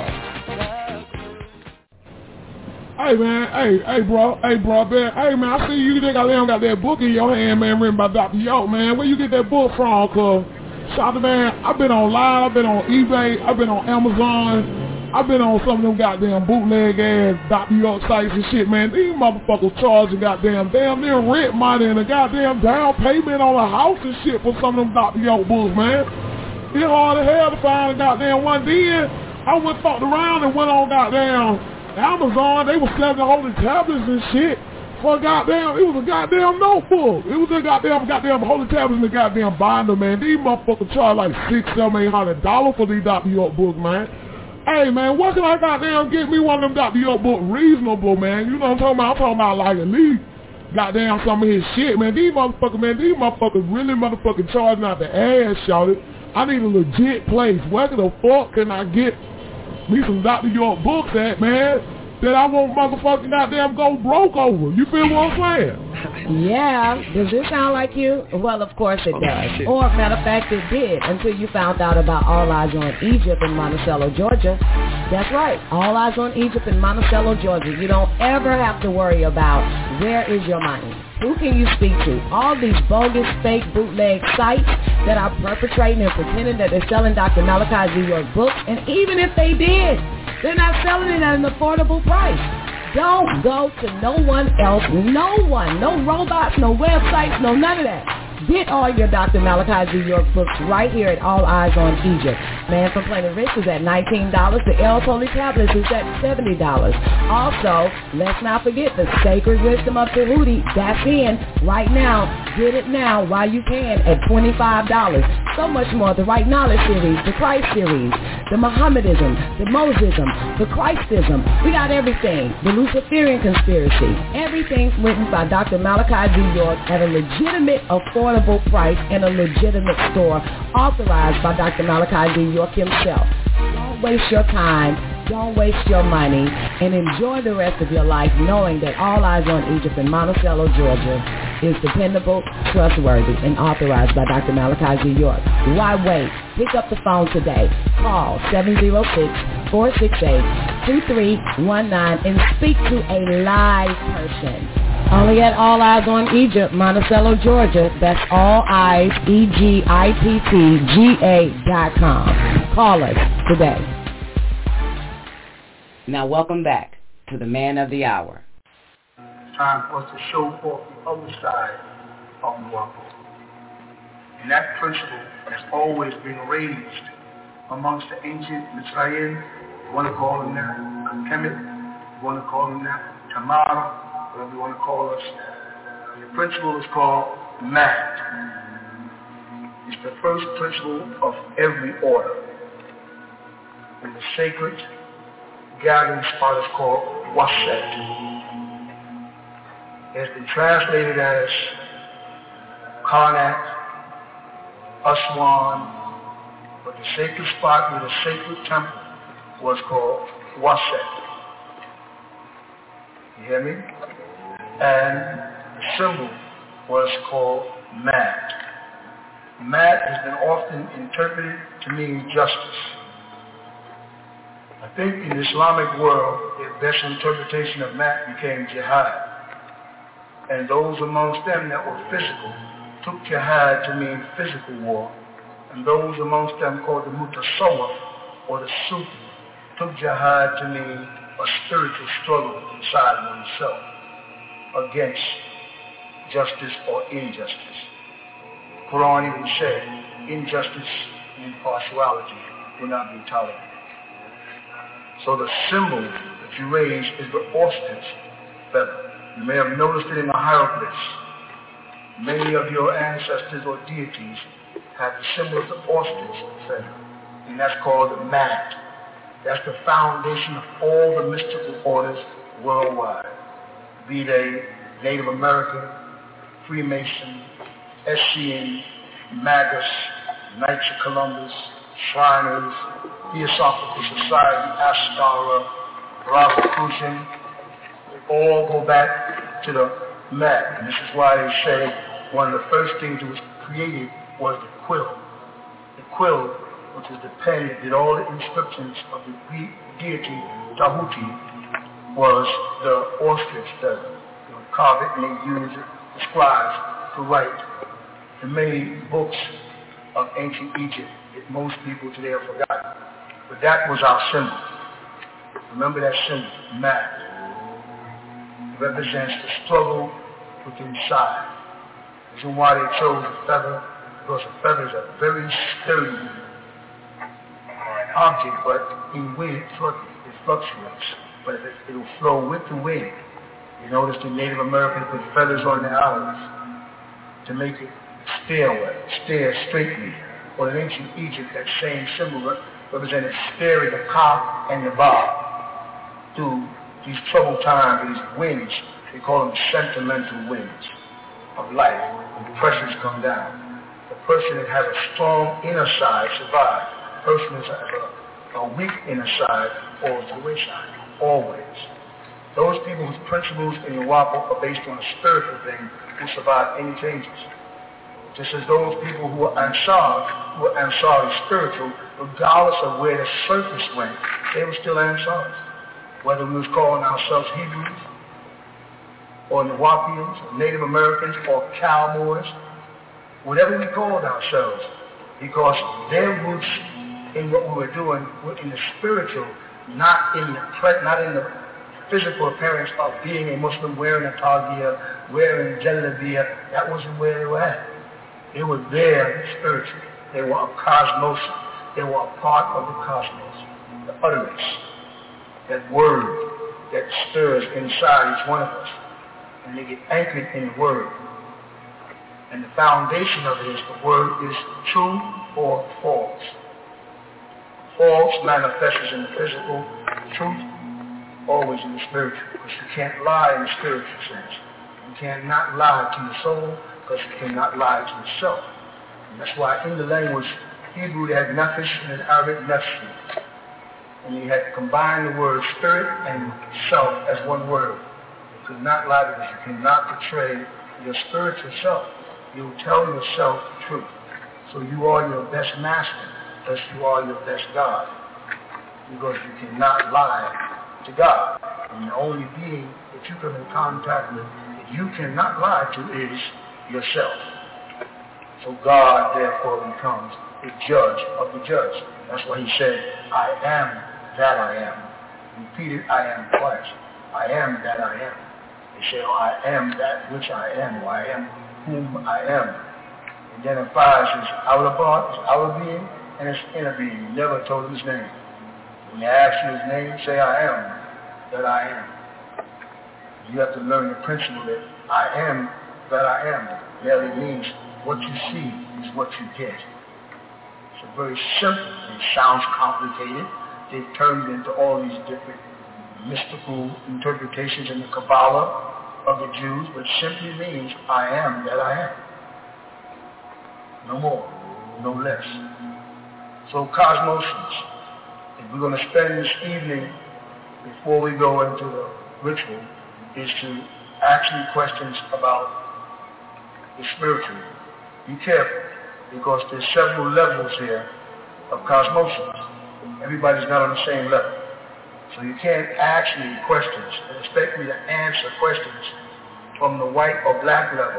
Hey man, hey bro, man. Hey man, I see you got that book in your hand, man, written by Dr. York, man. Where you get that book from, cuz? Shout out, man, I've been online, I've been on eBay, I've been on Amazon, I've been on some of them goddamn bootleg ass Dr. York sites and shit, man. These motherfuckers charging goddamn near rent money and a goddamn down payment on a house and shit for some of them Dr. York books, man. It's hard as hell to find a goddamn one. Then I went fucked around and went on goddamn Amazon. They were selling the holy tablets and shit for goddamn, it was a goddamn notebook. It was a goddamn holy tablets and a goddamn binder, man. These motherfuckers charge like $600-$800 for these Dr. York books, man. Hey, man, what can I goddamn get me one of them Dr. York books reasonable, man? You know what I'm talking about? I'm talking about like at least goddamn some of his shit, man. These motherfuckers really motherfucking charging out the ass, shawty. I need a legit place. Where the fuck can I get me some Dr. York books at, man, that I won't motherfucking goddamn go broke over? You feel what I'm saying? Yeah. Does this sound like you? Well, of course it does. Or, matter of fact, it did until you found out about All Eyes on Egypt in Monticello, Georgia. That's right. All Eyes on Egypt in Monticello, Georgia. You don't ever have to worry about where is your money. Who can you speak to? All these bogus, fake, bootleg sites that are perpetrating and pretending that they're selling Dr. Malachi Z. York books, and even if they did, they're not selling it at an affordable price. Don't go to no one else, no robots, no websites, no none of that. Get all your Dr. Malachi Z. York books right here at All Eyes on Egypt. Man from Planet Rich is at $19. The El Tolly Tablets is at $70. Also, let's not forget the Sacred Wisdom of Tahuti. That's in right now. Get it now while you can at $25. So much more. The Right Knowledge series, the Christ series, the Mohammedism, the Mosism, the Christism. We got everything. The Luciferian conspiracy. Everything's written by Dr. Malachi Z. York at a legitimate, affordable price in a legitimate store authorized by Dr. Malachi Z. York himself. Don't waste your time. Don't waste your money, and enjoy the rest of your life knowing that All Eyes on Egypt in Monticello, Georgia is dependable, trustworthy, and authorized by Dr. Malachi Z. York. Why wait? Pick up the phone today. Call 706-468-2319 and speak to a live person. Only at All Eyes on Egypt, Monticello, Georgia. That's All Eyes, EGIPTGA.com. Call us today. Now welcome back to the Man of the Hour. It's time for us to show forth the other side of the world. And that principle has always been raised amongst the ancient Mitzrayim. You want to call them that, Kemet, you want to call them that, Tamara, whatever you want to call us. The principle is called Mat. It's the first principle of every order. And the sacred gathering spot is called Waset. It has been translated as Karnak, Aswan, but the sacred spot where the sacred temple was called Waset. You hear me? And the symbol was called Mat. Mat has been often interpreted to mean justice. I think in the Islamic world, the best interpretation of Mat became jihad. And those amongst them that were physical took jihad to mean physical war. And those amongst them called the mutasawwif, or the Sufi, took jihad to mean a spiritual struggle inside oneself against justice or injustice. Quran even said, injustice and impartiality will not be tolerated. So the symbol that you raise is the ostrich feather. You may have noticed it in the hieroglyphs. Many of your ancestors or deities have the symbol of the ostrich feather, and that's called the Mat. That's the foundation of all the mystical orders worldwide, be they Native American, Freemason, Essene, Magus, Knights of Columbus, Shriners, Theosophical Society, Astara, Rosicrucian. They all go back to the mat. And this is why they say one of the first things that was created was the quill. The quill, which is the pen that did all the inscriptions of the Greek deity Tahuti, was the ostrich that carved it and they used it, the scribes, to write the many books of ancient Egypt that most people today have forgotten. But that was our symbol. Remember that symbol, mat. It represents the struggle with inside. The reason why they chose the feather, because the feather is a very sturdy object, but in wind it fluctuates. But it will flow with the wind. You notice the Native Americans put feathers on their olives to make it steer straightly. Or in ancient Egypt, that same symbol represented steering the ka and the ba through these troubled times, these winds. They call them sentimental winds of life. When the pressures come down, the person that has a strong inner side survives. The person that has a weak inner side falls to the wayside, always. Those people whose principles in the Wapo are based on a spiritual thing will survive any changes. Just as those people who are Ansari spiritual, regardless of where the surface went, they were still Ansaris. Whether we was calling ourselves Hebrews, or Nawapians, or Native Americans, or Cowboys, whatever we called ourselves, because their roots in what we were doing were in the spiritual, not in the physical appearance of being a Muslim, wearing a tagiyah, wearing jalabiya. That wasn't where they were at. They were there spiritually. They were a cosmos. They were a part of the cosmos. The utterance, that word that stirs inside each one of us. And they get anchored in the word. And the foundation of it is the word is true or false. False manifests in the physical, truth always in the spiritual. Because you can't lie in the spiritual sense. You cannot lie to your soul because you cannot lie to yourself. And that's why in the language Hebrew they had nefesh and in Arabic nefshi. And you had to combine the word spirit and self as one word. You could not lie because you cannot portray your spiritual self. You tell yourself the truth. So you are your best master, thus you are your best God. Because you cannot lie to God. And the only being that you come in contact with that you cannot lie to is yourself. So God therefore becomes the judge of the judge. That's why he said, I am that I am. Repeated I am twice. I am that I am. He said, I am that which I am, or I am whom I am. He identifies his outer part, his outer being, and his inner being. He never told him his name. When he asks you his name, say I am that I am. You have to learn the principle that I am that I am. Merely means what you see is what you get. It's very simple. It sounds complicated. They've turned into all these different mystical interpretations in the Kabbalah of the Jews, but simply means I am that I am. No more, no less. So Cosmosians, if we're going to spend this evening before we go into the ritual, is to ask you questions about the spiritual. Be careful, because there's several levels here of Cosmosians. Everybody's not on the same level. So you can't ask me questions and expect me to answer questions from the white or black level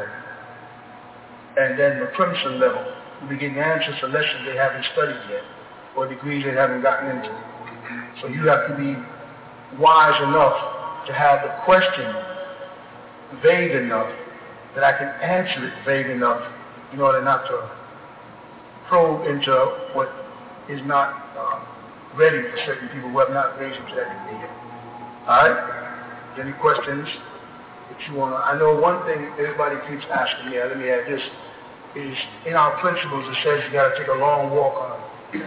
and then the crimson level. You'll be getting answers to lessons they haven't studied yet or degrees they haven't gotten into. So you have to be wise enough to have the question vague enough that I can answer it vague enough in order not to probe into what is not ready for certain people who have not raised to that degree. Alright? Any questions that you want to... I know one thing everybody keeps asking me, let me add this, is in our principles it says you got to take a long walk on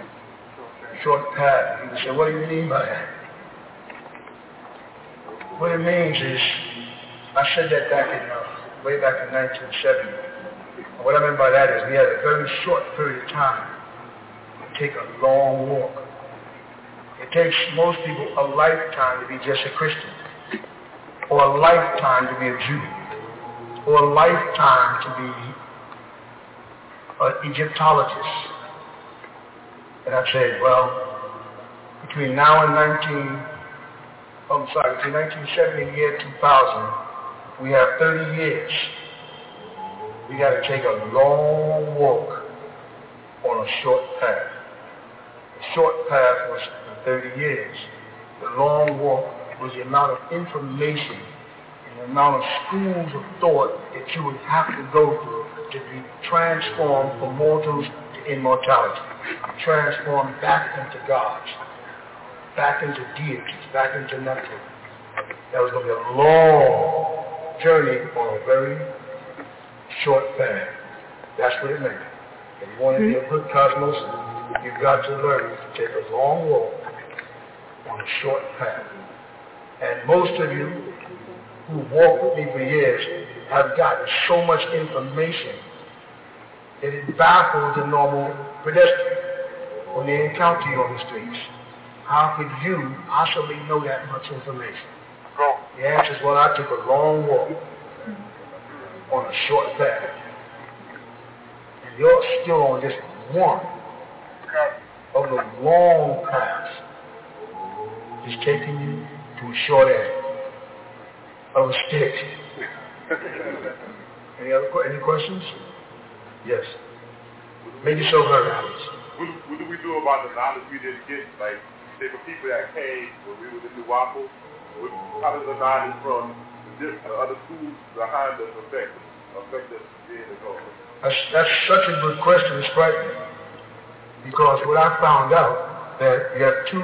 a short path. People say, what do you mean by that? What it means is, I said that way back in 1970. What I meant by that is we had a very short period of time to take a long walk. It takes most people a lifetime to be just a Christian, or a lifetime to be a Jew. for a lifetime to be an Egyptologist. And I said, well, between now and between 1970 and the year 2000, we have 30 years. We got to take a long walk on a short path. The short path was for 30 years. The long walk was the amount of information and the amount of schools of thought that you would have to go through to be transformed from mortals to immortality, transformed back into gods, back into deities, back into nothing. That was going to be a long journey on a very short path. That's what it meant. If you want to be a good cosmos, you've got to learn to take a long walk on a short path. And most of you who walked with me for years have gotten so much information that it baffles the normal pedestrian when they encounter you on the streets. How could you possibly know that much information? The answer is, well, I took a long walk on a short path. And you're still on just one of the long paths. It's taking you to a short end of a stick. Any questions? Yes. Make yourself heard, Alex. What do we do about the knowledge we didn't get? Like, say for people that came when we were in New Waffle, how does the knowledge from the other schools behind us affect us being the goal? That's such a good question. It's frightening. Because what I found out that you have two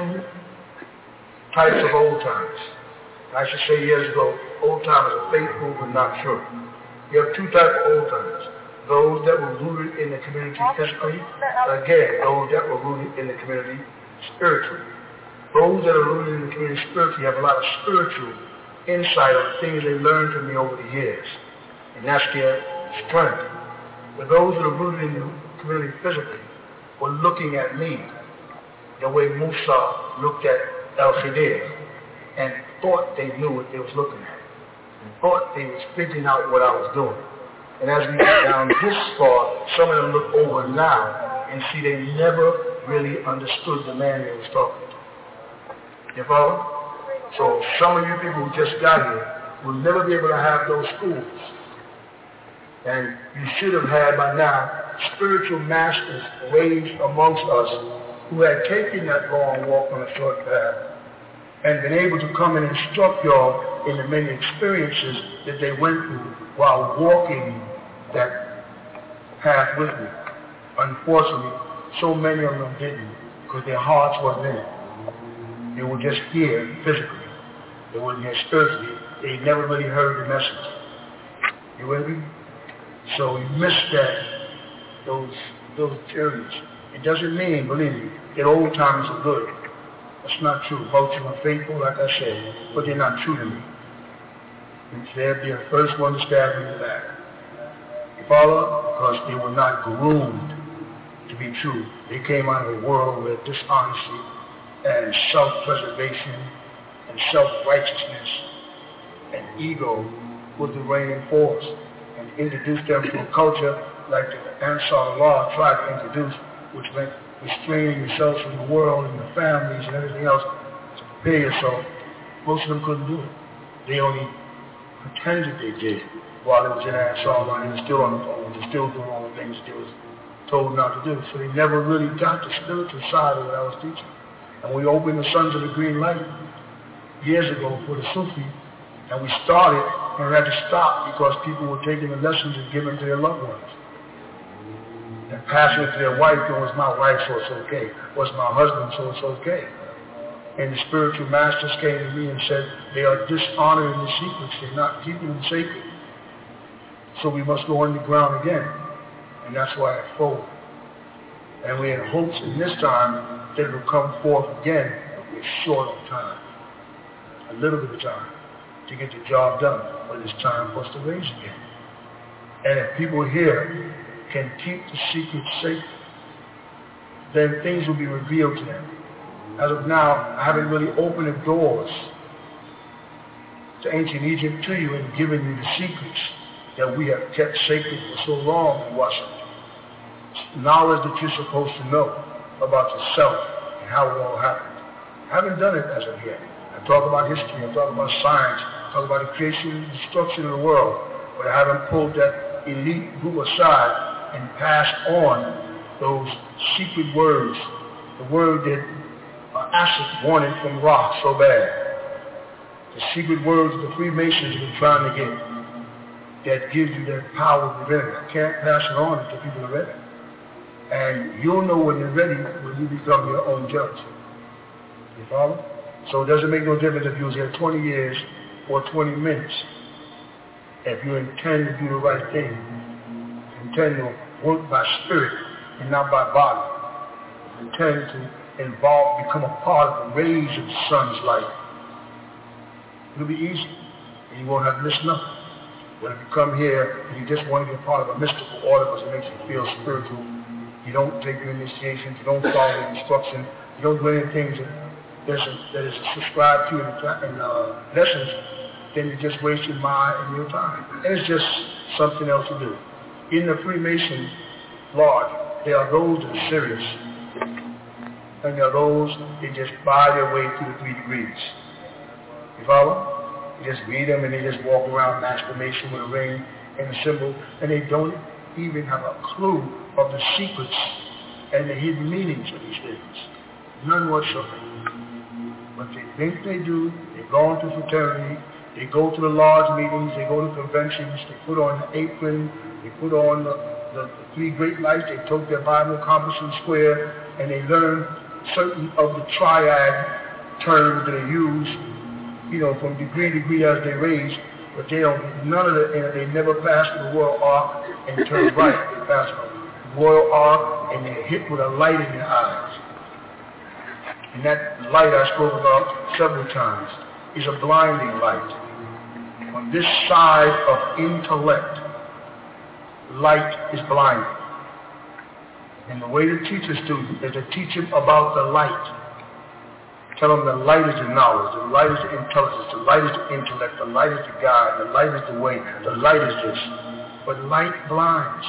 types of old timers. I should say years ago, old timers are faithful but not sure. You have two types of old timers. Those that were rooted in the community physically, again, those that were rooted in the community spiritually. Those that are rooted in the community spiritually have a lot of spiritual insight on the things they learned from me over the years. And that's their strength. But those that are rooted in the community physically were looking at me the way Musa looked at El Khidir and thought they knew what they was looking at. And thought they was figuring out what I was doing. And as we get down this far, some of them look over now and see they never really understood the man they was talking to. You follow? So some of you people who just got here will never be able to have those schools. And you should have had by now spiritual masters raised amongst us who had taken that long walk on a short path and been able to come and instruct y'all in the many experiences that they went through while walking that path with me. Unfortunately, so many of them didn't because their hearts wasn't in it. They were just here physically. They weren't here spiritually. They never really heard the message. You with me? So you missed those journeys. It doesn't mean, believe me, that old times are good. That's not true. Most of them are faithful, like I said, but they're not true to me. And they'll be the first one to stab me in the back. You follow? Because they were not groomed to be true. They came out of a world where dishonesty and self-preservation and self-righteousness and ego was the reigning force, and introduced them to a culture like the Ansar Allah tried to introduce, which meant restraining yourselves from the world and the families and everything else to prepare yourself. Most of them couldn't do it. They only pretended they did while it was in Ansar Allah, and they were still on the own, they were still doing all the things they was told not to do. So they never really got the spiritual side of what I was teaching. And we opened the Sons of the Green Light years ago for the Sufi, and we started and we had to stop because people were taking the lessons and giving them to their loved ones. And passing it to their wife, it was my wife, so it's okay. It was my husband, so it's okay. And the spiritual masters came to me and said, they are dishonoring the secrets. They're not keeping them sacred. So we must go underground again. And that's why I folded. And we had hopes in this time that it would come forth again with short of time. A little bit of time to get the job done. But it's time for us to raise again. And if people here can keep the secrets safe, then things will be revealed to them. As of now, I haven't really opened the doors to ancient Egypt to you and given you the secrets that we have kept sacred for so long in Washington. Knowledge that you're supposed to know about yourself and how it all happened. I haven't done it as of yet. I talk about history, I talk about science, I talk about the creation and destruction of the world, but I haven't pulled that elite group aside and passed on those secret words, the word that acid wanted from rock so bad. The secret words the Freemasons have been trying to get that gives you that power of divinity. I can't pass it on until people are ready. And you'll know when you're ready when you become your own judge. You follow? So it doesn't make no difference if you was here 20 years or 20 minutes. If you intend to do the right thing, intend to work by spirit and not by body, intend to become a part of the rays of the sun's light, it'll be easy. And you won't have to miss nothing. When you come here and you just want to be a part of a mystical order because it makes you feel spiritual, you don't take your initiations, you don't follow the instruction, you don't do anything that is subscribed to in lessons, then you just waste your mind and your time. And it's just something else to do. In the Freemason Lodge, there are those that are serious, and there are those that just buy their way through the 3 degrees. You follow? You just read them and they just walk around masturbation with a ring and a symbol, and they don't even have a clue of the secrets and the hidden meanings of these things. None whatsoever. But they think they do. They go into fraternity. They go to the lodge meetings. They go to conventions. They put on the apron. They put on the 3 great lights. They took their Bible, compass, and square, and they learn certain of the triad terms that they use, from degree to degree as they raise, but they don't, none of it, they never pass the royal arc and turn right. They pass the royal arc and they're hit with a light in their eyes. And that light I spoke about several times is a blinding light. On this side of intellect, light is blinding. And the way to teach a student is to teach him about the light. Tell them the light is the knowledge, the light is the intelligence, the light is the intellect, the light is the guide, the light is the way, the light is this. But light blinds.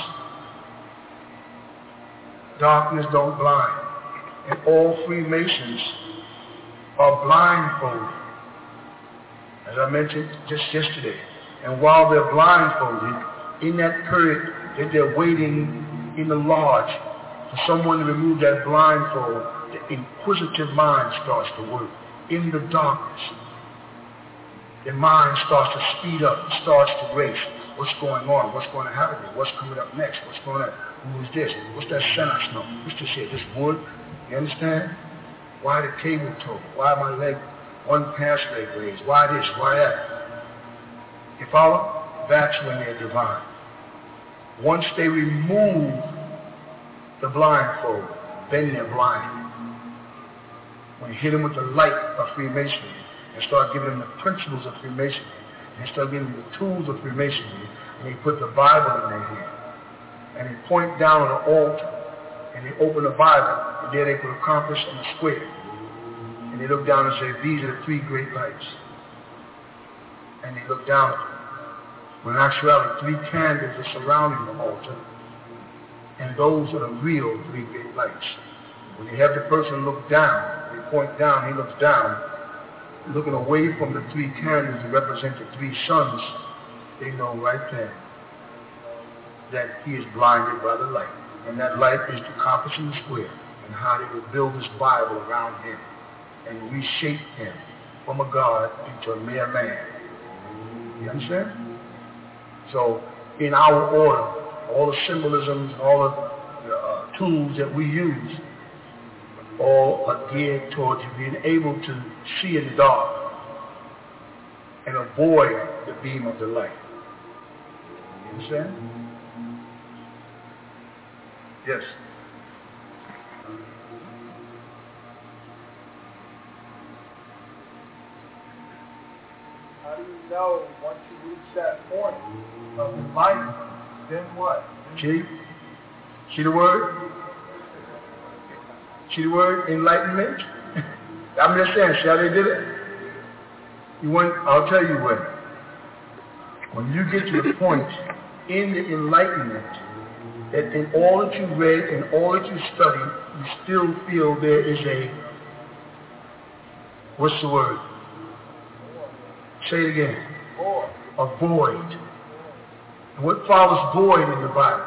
Darkness don't blind. And all Freemasons are blindfolded, as I mentioned just yesterday. And while they're blindfolded, in that period that they're waiting in the lodge for someone to remove that blindfold, the inquisitive mind starts to work. In the darkness, the mind starts to speed up, starts to race. What's going on? What's going to happen? What's coming up next? What's going on? Who is this? What's that scent I smell? What's this here? This wood? You understand? Why the cable toe? Why my leg, one past leg raised? Why this? Why that? You follow? That's when they're divine. Once they remove the blindfold, then they're blind. When you hit them with the light of Freemasonry and start giving them the principles of Freemasonry and start giving them the tools of Freemasonry, and they put the Bible in their hand and they point down on the altar and they open the Bible and there they put a compass and a square and they look down and say, these are the 3 great lights. And they look down at them. When in actuality, 3 candles are surrounding the altar, and those are the real 3 great lights. When you have the person look down, they point down, he looks down, looking away from the 3 candles that represent the 3 suns, they know right there that he is blinded by the light. And that light is the compass and the square, and how they will build this Bible around him and reshape him from a God into a mere man. You understand? So in our order, all the symbolisms, all the tools that we use, all are geared towards being able to see in the dark and avoid the beam of the light. You understand? Yes. How do you know once you reach that point of enlightenment, then what? See the word? See the word enlightenment? I'm just saying, see how they did it? I'll tell you when. When you get to the point in the enlightenment that in all that you read, in all that you study, you still feel there is a, what's the word? Say it again. A void. And what follows void in the Bible?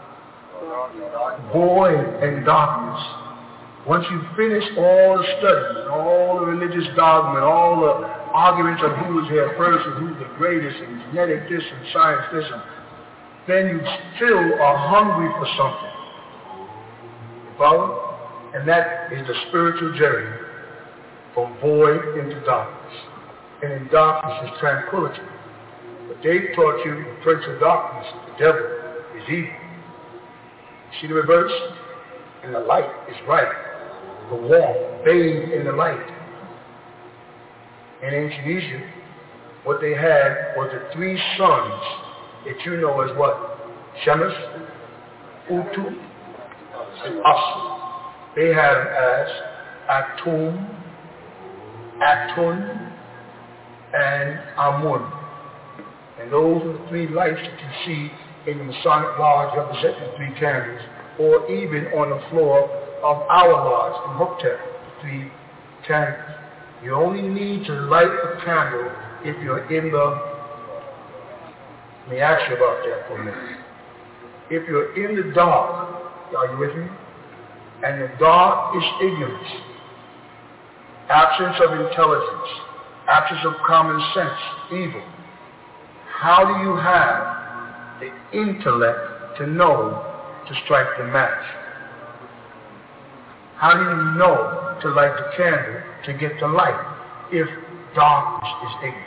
Void and darkness. Once you finish all the studies, all the religious dogma, all the arguments of who was here first and who's the greatest, and genetic this and science this, and then you still are hungry for something. You follow? And that is the spiritual journey from void into darkness. And in darkness is tranquility. But they've taught you the prince of darkness, the devil, is evil. See the reverse? And the light is right. The warmth, bathed in the light. In ancient Egypt, what they had was the three sons that you know as what? Shemesh, Utu, and Asu. They had them as Atum, Atun, and Amun. And those are the three lights that you see in the Masonic Lodge representing the three candles, or even on the floor of our lodge in Hoptep, the three candles. You only need to light a candle if you're in the, let me ask you about that for a minute. If you're in the dark, are you with me? And the dark is ignorance, absence of intelligence, absence of common sense, evil. How do you have the intellect to know to strike the match? How do you know to light the candle to get the light if darkness is ignorance?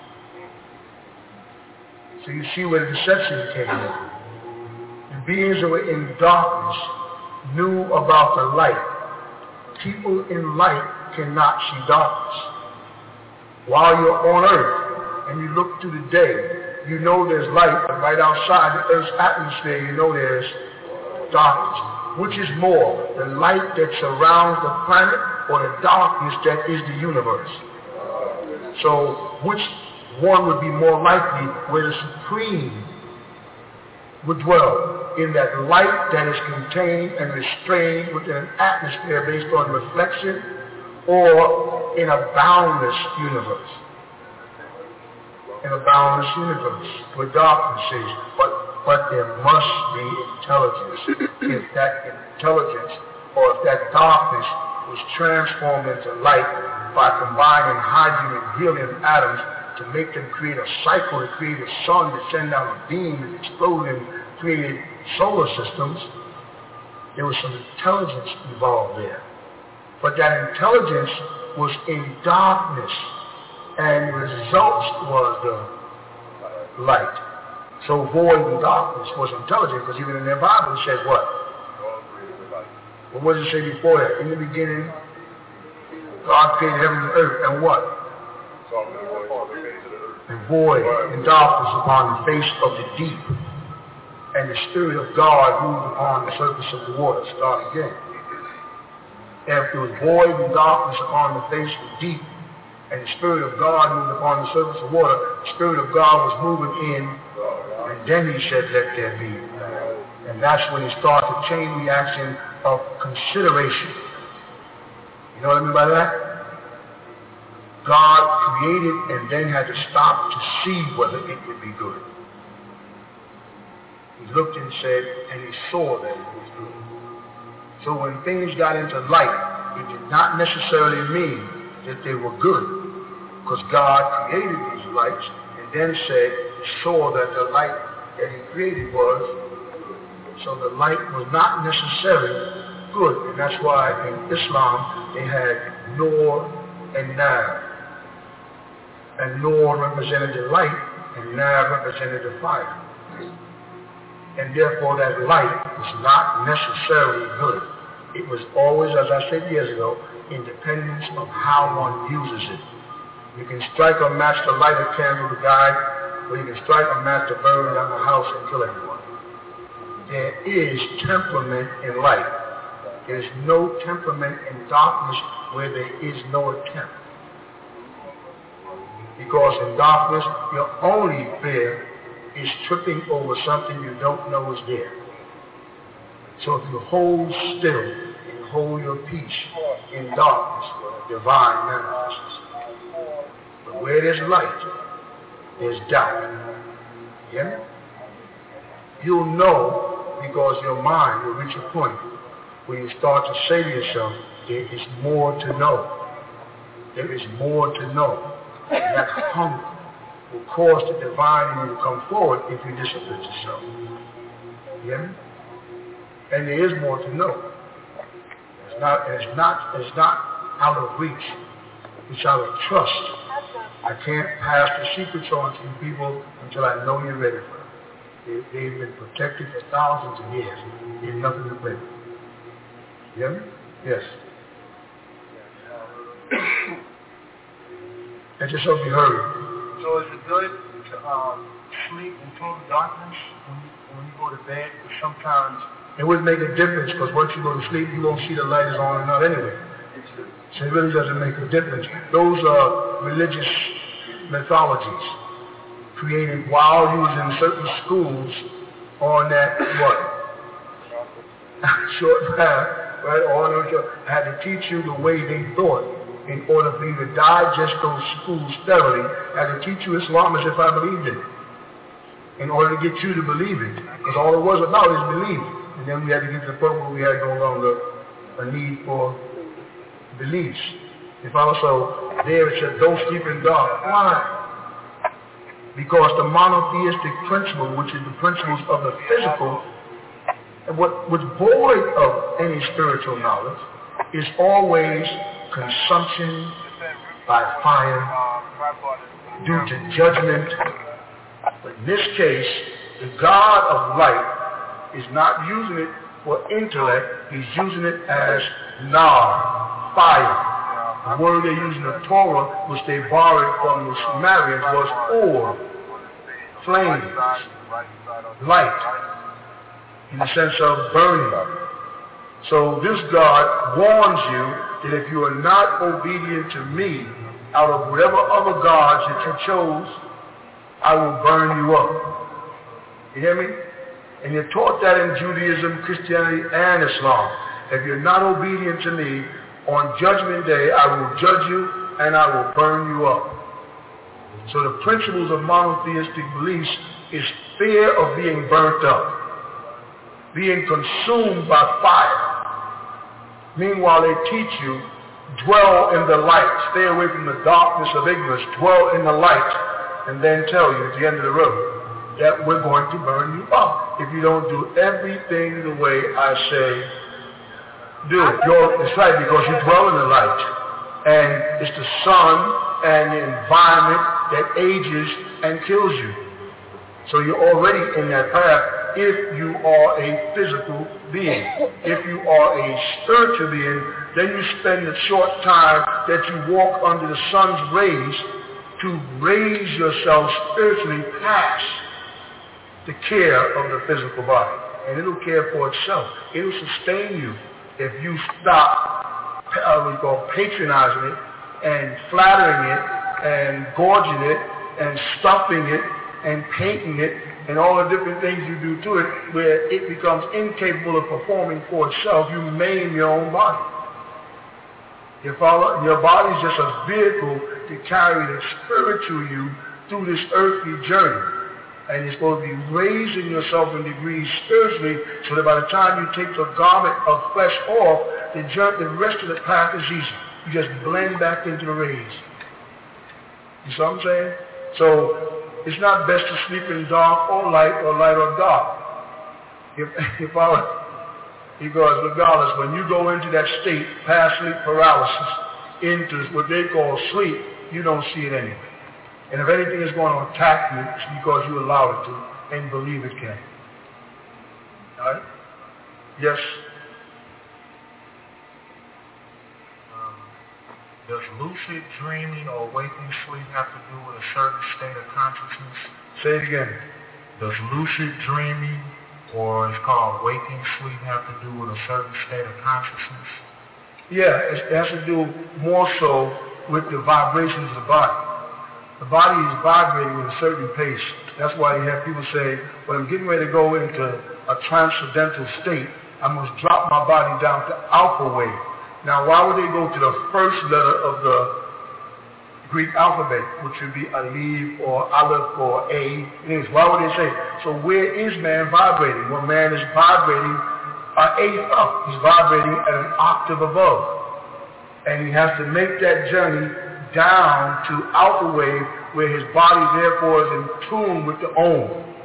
So you see where the deception came in. The beings that were in darkness knew about the light. People in light cannot see darkness. While you're on earth and you look through the day, you know there's light, but right outside the earth's atmosphere, you know there's darkness. Which is more, the light that surrounds the planet or the darkness that is the universe? So which one would be more likely where the Supreme would dwell? In that light that is contained and restrained within an atmosphere based on reflection, or in a boundless universe? In a boundless universe where darkness is, but there must be intelligence. If that intelligence or if that darkness was transformed into light by combining hydrogen and helium atoms to make them create a cycle, to create a sun, to send out a beam and explode and create solar systems, there was some intelligence involved there. But that intelligence was in darkness, and the results was the light. So void and darkness was intelligent, because even in their Bible it says what? What does it say before that? In the beginning, God created heaven and earth, and what? And void and darkness upon the face of the deep. And the Spirit of God moved upon the surface of the water. Start again. If there was void and darkness upon the face of the deep, and the Spirit of God moved upon the surface of water, the Spirit of God was moving in, and then he said, let there be. And that's when he started the chain reaction of consideration. You know what I mean by that? God created and then had to stop to see whether it would be good. He looked and said, and he saw that it was good. So when things got into light, it did not necessarily mean that they were good, because God created these lights and then said, saw that the light that he created was, so the light was not necessarily good. And that's why in Islam they had Nur and Nar. And Nur represented the light and Nar represented the fire. And therefore that light was not necessarily good. It was always, as I said years ago, independence of how one uses it. You can strike or match the light of candle to guide, or you can strike or match the burn down the house and kill everyone. There is temperament in light. There is no temperament in darkness where there is no attempt. Because in darkness, your only fear is tripping over something you don't know is there. So if you hold still and hold your peace in darkness, divine manifests. But where there's light, there's doubt. Yeah? You'll know because your mind will reach a point where you start to say to yourself, there is more to know. There is more to know. And that hunger will cause the divine in you to come forward if you discipline yourself. Yeah? And there is more to know. It's not out of reach. It's out of trust. I can't pass the secrets on to you people until I know you're ready for it. They've been protected for thousands of years. There's nothing to play with. You hear me? Yes. I just hope you heard it. So is it good to sleep in total darkness when you go to bed? Because sometimes it would make a difference because once you go to sleep, you won't see the light is on or not anyway. So it really doesn't make a difference. Those are religious mythologies created while you was in certain schools on that, short path, right? Had to teach you the way they thought in order for you to digest those schools thoroughly. Had to teach you Islam as if I believed in it in order to get you to believe it. Because all it was about is belief. And then we had to get to the point where we had no longer a need for beliefs. If also there it said, don't sleep in dark. Why? Because the monotheistic principle, which is the principles of the physical, and what was void of any spiritual knowledge, is always consumption by fire due to judgment. But in this case, the God of light is not using it for intellect, he's using it as nar, fire. The word they use in the Torah, which they borrowed from the Sumerians, was or, flames, light, in the sense of burning. So this God warns you that if you are not obedient to me, out of whatever other gods that you chose, I will burn you up. You hear me? And you're taught that in Judaism, Christianity, and Islam. If you're not obedient to me, on Judgment Day, I will judge you and I will burn you up. So the principles of monotheistic beliefs is fear of being burnt up, being consumed by fire. Meanwhile, they teach you, dwell in the light, stay away from the darkness of ignorance, dwell in the light, and then tell you at the end of the road that we're going to burn you up if you don't do everything the way I say do it. It's right, because you dwell in the light. And it's the sun and the environment that ages and kills you. So you're already in that path if you are a physical being. If you are a spiritual being, then you spend the short time that you walk under the sun's rays to raise yourself spiritually past the care of the physical body. And it'll care for itself. It'll sustain you. If you stop patronizing it and flattering it and gorging it and stuffing it and painting it and all the different things you do to it, where it becomes incapable of performing for itself, you maim your own body. Your body is just a vehicle to carry the spiritual you through this earthly journey. And you're supposed to be raising yourself in degrees spiritually so that by the time you take the garment of flesh off, the rest of the path is easy. You just blend back into the rays. You see what I'm saying? So it's not best to sleep in dark or light or dark. Because regardless, when you go into that state, past sleep paralysis, into what they call sleep, you don't see it anyway. And if anything is going to attack you, it's because you allow it to and believe it can. All right? Yes? Does lucid dreaming or waking sleep have to do with a certain state of consciousness? Say it again. Does lucid dreaming, or it's called waking sleep, have to do with a certain state of consciousness? Yeah, it has to do more so with the vibrations of the body. The body is vibrating at a certain pace. That's why you have people say, when I'm getting ready to go into a transcendental state, I must drop my body down to alpha wave. Now, why would they go to the first letter of the Greek alphabet, which would be Aleph or Aleph or A? Why would they say? So where is man vibrating? Well, man is vibrating an eighth up. He's vibrating at an octave above. And he has to make that journey down to alpha wave, where his body therefore is in tune with the Om.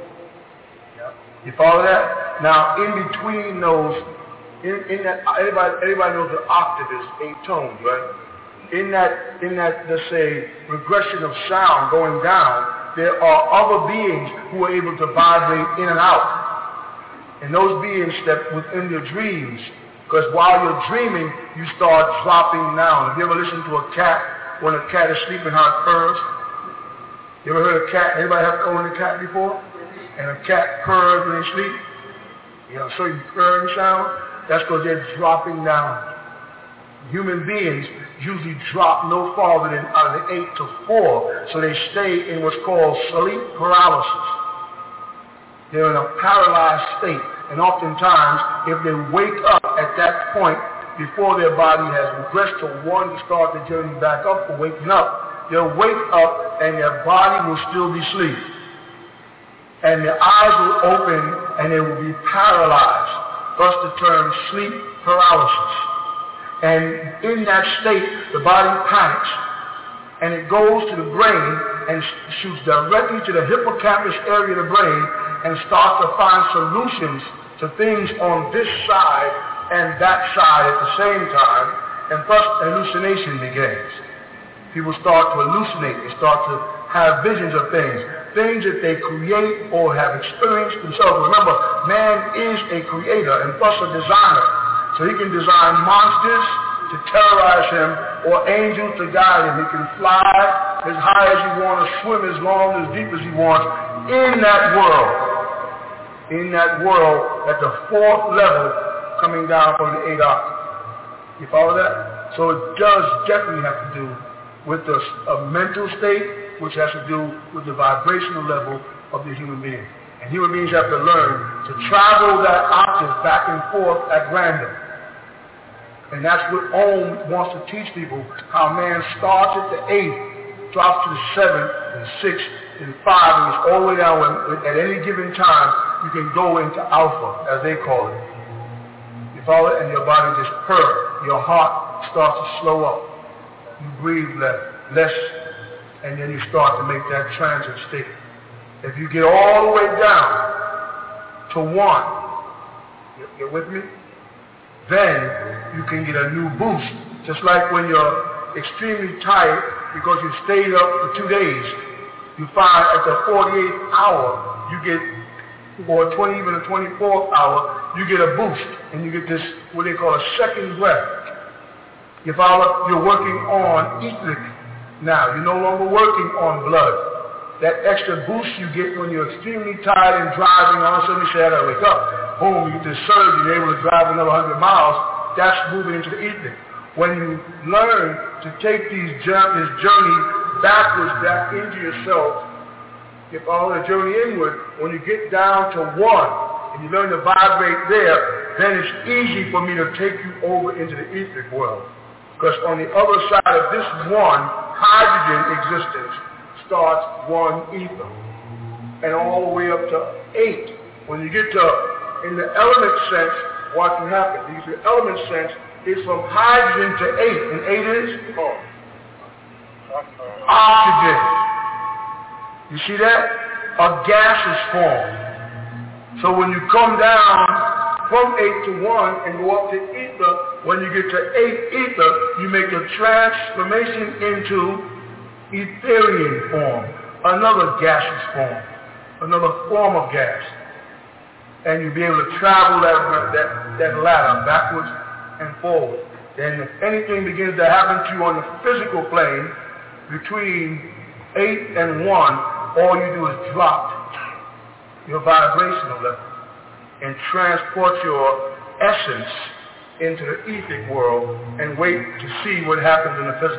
You follow that? Now, in between those, in that, everybody knows the octave is 8 tones, right? In that, let's say, regression of sound going down, there are other beings who are able to vibrate in and out. And those beings step within your dreams, because while you're dreaming, you start dropping down. Have you ever listened to a cat when a cat is sleeping, how it purrs? You ever heard a cat? Anybody have owned a cat before? And a cat purrs when they sleep? You know, certain purring sound? That's because they're dropping down. Human beings usually drop no farther than out of the 8 to 4, so they stay in what's called sleep paralysis. They're in a paralyzed state, and oftentimes, if they wake up at that point, before their body has regressed to 1 to start the journey back up for waking up, they'll wake up and their body will still be asleep. And their eyes will open and they will be paralyzed, thus the term sleep paralysis. And in that state, the body panics and it goes to the brain and shoots directly to the hippocampus area of the brain and starts to find solutions to things on this side and that side at the same time, and thus hallucination begins. People start to hallucinate. They start to have visions of things that they create or have experienced themselves. Remember, man is a creator and thus a designer. So he can design monsters to terrorize him or angels to guide him. He can fly as high as he wants, swim as long, as deep as he wants in that world. In that world at the 4th level coming down from the 8 octave. You follow that? So it does definitely have to do with a mental state, which has to do with the vibrational level of the human being. And human beings have to learn to travel that octave back and forth at random. And that's what Om wants to teach people, how man starts at the 8th, drops to the 7th, and 6th, and 5, and it's all the way down. At any given time, you can go into alpha, as they call it. You follow it? And your body just purrs. Your heart starts to slow up. You breathe less, and then you start to make that transit state. If you get all the way down to 1, you're with me? Then you can get a new boost. Just like when you're extremely tired because you stayed up for 2 days, you find at the 48th hour, you get, or even the 24th hour, you get a boost, and you get this, what they call a second breath. You follow? You're working on etheric now. You're no longer working on blood. That extra boost you get when you're extremely tired and driving, all of a sudden you say, I gotta wake up. Boom, you get this surge, you're able to drive another 100 miles. That's moving into the etheric. When you learn to take this journey backwards, back into yourself, you follow the journey inward, when you get down to 1, and you learn to vibrate there, then it's easy for me to take you over into the etheric world. Because on the other side of this 1, hydrogen existence starts 1 ether. And all the way up to 8. When you get to, in the element sense, what can happen? The element sense is from hydrogen to 8. And 8 is? Oxygen. You see that? A gas is formed. So when you come down from 8 to 1 and go up to ether, when you get to 8 ether, you make a transformation into etherian form, another gaseous form, another form of gas. And you'll be able to travel that ladder backwards and forward. And if anything begins to happen to you on the physical plane, between 8 and 1, all you do is drop your vibrational level and transport your essence into the etheric world and wait to see what happens in the physical.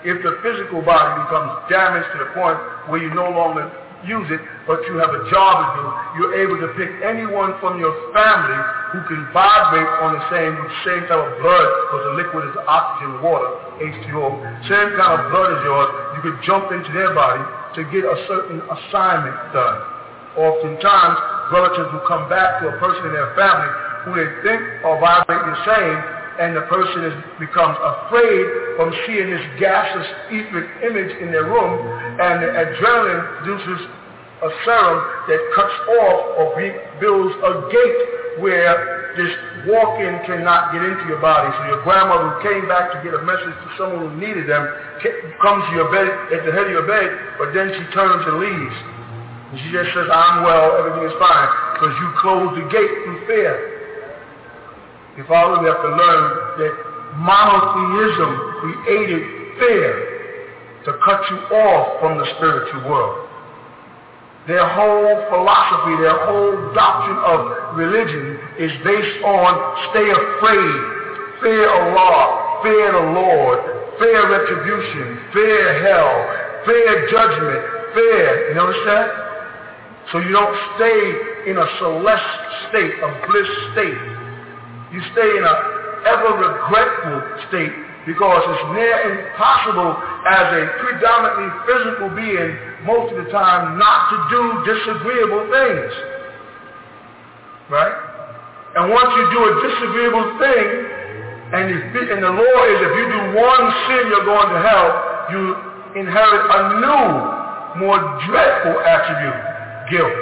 If the physical body becomes damaged to the point where you no longer use it, but you have a job to do, you're able to pick anyone from your family who can vibrate on the same type of blood, because the liquid is oxygen, water, H2O, same kind of blood as yours. You could jump into their body to get a certain assignment done. Oftentimes, relatives will come back to a person in their family who they think are vibrating the same, and the person becomes afraid from seeing this gaseous etheric image in their room, and the adrenaline produces a serum that cuts off or builds a gate where this walk-in cannot get into your body. So your grandmother who came back to get a message to someone who needed them comes to your bed, at the head of your bed, but then she turns and leaves. And she just says, I'm well, everything is fine, because you closed the gate through fear. You follow? We have to learn that monotheism created fear to cut you off from the spiritual world. Their whole philosophy, their whole doctrine of religion is based on stay afraid, fear Allah, fear the Lord, fear retribution, fear hell, fear judgment, fear. You notice that? So you don't stay in a celestial state, a bliss state. You stay in an ever-regretful state, because it's near impossible as a predominantly physical being most of the time not to do disagreeable things. Right? And once you do a disagreeable thing, and the law is if you do one sin you're going to hell, you inherit a new, more dreadful attribute, guilt.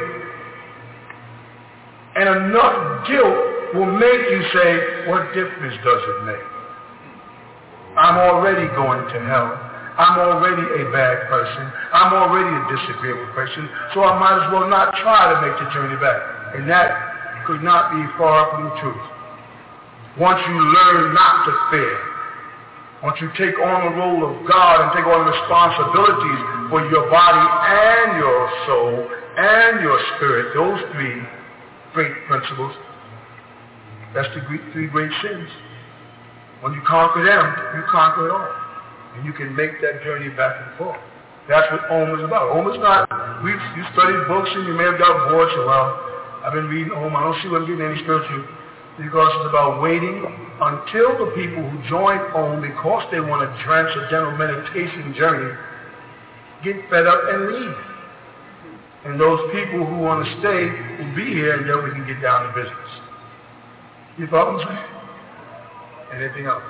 And enough guilt will make you say, what difference does it make? I'm already going to hell. I'm already a bad person. I'm already a disagreeable person, so I might as well not try to make the journey back. And that could not be far from the truth. Once you learn not to fear, once you take on the role of God and take on responsibilities for your body and your soul and your spirit, those three great principles, that's the three great sins. When you conquer them, you conquer it all. And you can make that journey back and forth. That's what Om is about. Om is not, you studied books and you may have got bored, so well, I've been reading Om, I don't see where I'm getting any spiritual, because it's about waiting until the people who join Om, because they want a transcendental meditation journey, get fed up and leave. And those people who want to stay will be here, and then we can get down to business. You follow what I'm saying? Anything else?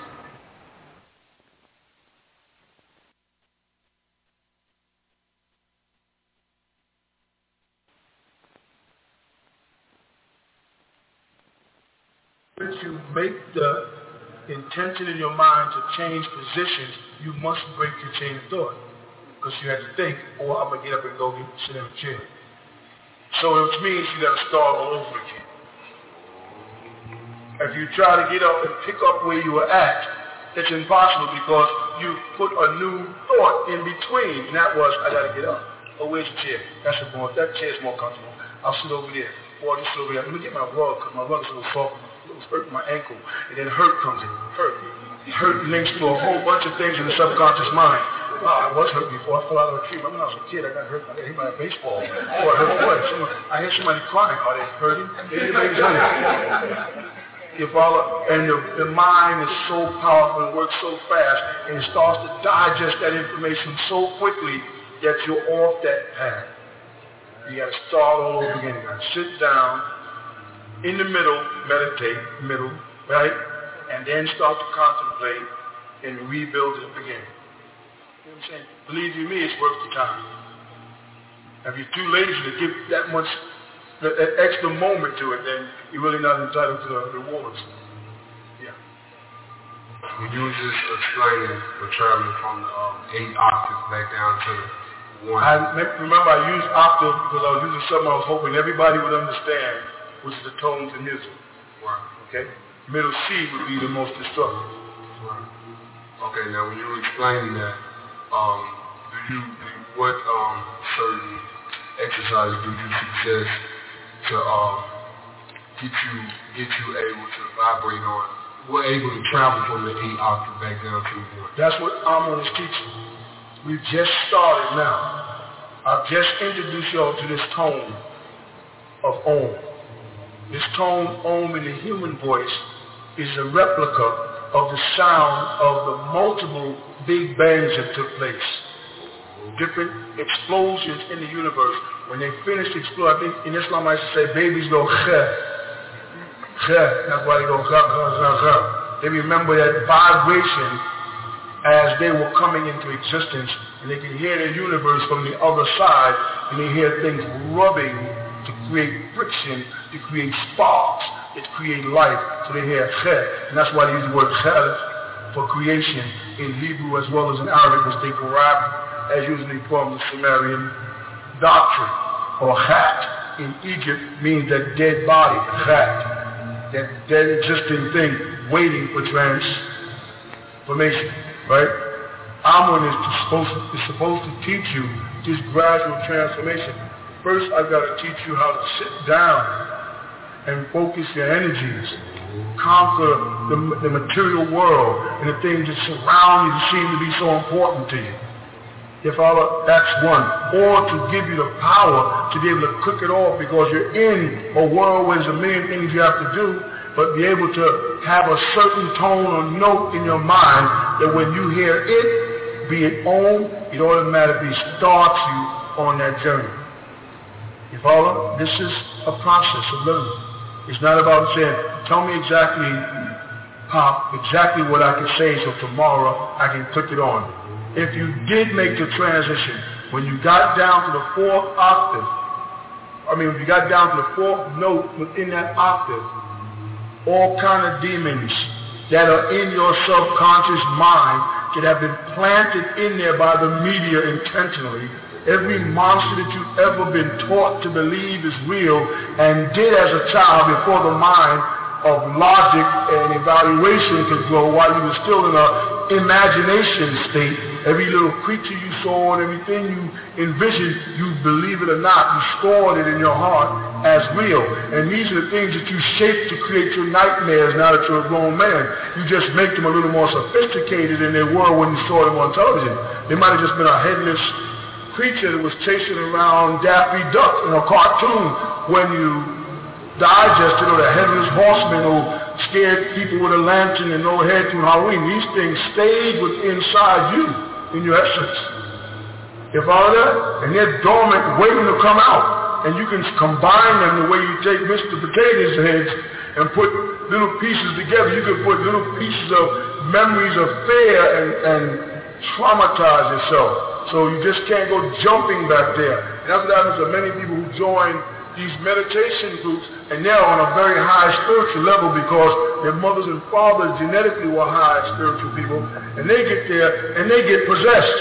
Once you make the intention in your mind to change positions, you must break your chain of thought. Because you have to think, or I'm going to get up and go sit in a chair. So which means you got to start all over again. If you try to get up and pick up where you were at, it's impossible, because you put a new thought in between. And that was, I got to get up. Oh, where's the chair? That chair's more comfortable. I'll sit over there. Or just over there. Let me get my rug, because my rug is a little soft. It was hurting my ankle. And then hurt comes in. Hurt links to a whole bunch of things in the subconscious mind. I was hurt before. I fell out of a tree. Remember when I was a kid, I got hurt. I got hit by a baseball. Or I hurt what? I hear somebody crying. Are they hurting? Anybody's hurting. You follow? And the mind is so powerful and works so fast, and it starts to digest that information so quickly that you're off that path. You got to start all over again. You got to sit down in the middle, meditate, right? And then start to contemplate and rebuild it again. You know what I'm saying? Believe you me, it's worth the time. If you're too lazy to give that much that extra moment to it, then you're really not entitled to the rewards. Yeah. When you were just explaining the traveling from 8 octaves back down to the 1. Remember, I used octave because I was using something I was hoping everybody would understand, which is the tones of music. Right. Okay? Middle C would be the most destructive. Right. Okay, now when you were explaining that, what certain exercises do you suggest to get you able to vibrate on were able to travel from the 8 octave back down to the 1. That's what Amun is teaching. We've just started now. I've just introduced y'all to this tone of Om. This tone, Om, in the human voice is a replica of the sound of the multiple big bangs that took place. Different explosions in the universe. When they finished exploding, I think in Islam I used to say babies go khe. Khe. That's why they go khe, khe, khe, khe. They remember that vibration as they were coming into existence, and they can hear the universe from the other side, and they hear things rubbing to create friction, to create sparks, to create life. So they hear khe, and that's why they use the word khe for creation in Hebrew as well as in Arabic, which they corrupt as usually from the Sumerian doctrine. Or khat in Egypt means that dead body, khat, that dead existing thing waiting for transformation, right? Amun is supposed to teach you this gradual transformation. First, I've got to teach you how to sit down and focus your energies, conquer the material world and the things that surround you that seem to be so important to you. If that's one. Or to give you the power to be able to cook it off, because you're in a world where there's a million things you have to do, but be able to have a certain tone or note in your mind that when you hear it, be it Om, it automatically starts you on that journey. You follow? This is a process of learning. It's not about saying, tell me exactly, Pop, exactly what I can say so tomorrow I can click it on. If you did make the transition, when you got down to the 4th octave, when you got down to the 4th note within that octave, all kind of demons that are in your subconscious mind that have been planted in there by the media intentionally, every monster that you've ever been taught to believe is real and did as a child before the mind of logic and evaluation could grow while you were still in an imagination state. Every little creature you saw and everything you envisioned, you believe it or not, you stored it in your heart as real. And these are the things that you shape to create your nightmares now that you're a grown man. You just make them a little more sophisticated than they were when you saw them on television. They might have just been a headless creature that was chasing around Daffy Duck in a cartoon when you digested, or the headless horseman who scared people with a lantern and no head through Halloween. These things stayed inside you in your essence. You follow that? And they're dormant, waiting to come out. And you can combine them the way you take Mr. Potato's heads and put little pieces together. You can put little pieces of memories of fear and traumatize yourself. So you just can't go jumping back there. And that's what happens to many people who join these meditation groups, and they're on a very high spiritual level because their mothers and fathers genetically were high spiritual people, and they get there and they get possessed.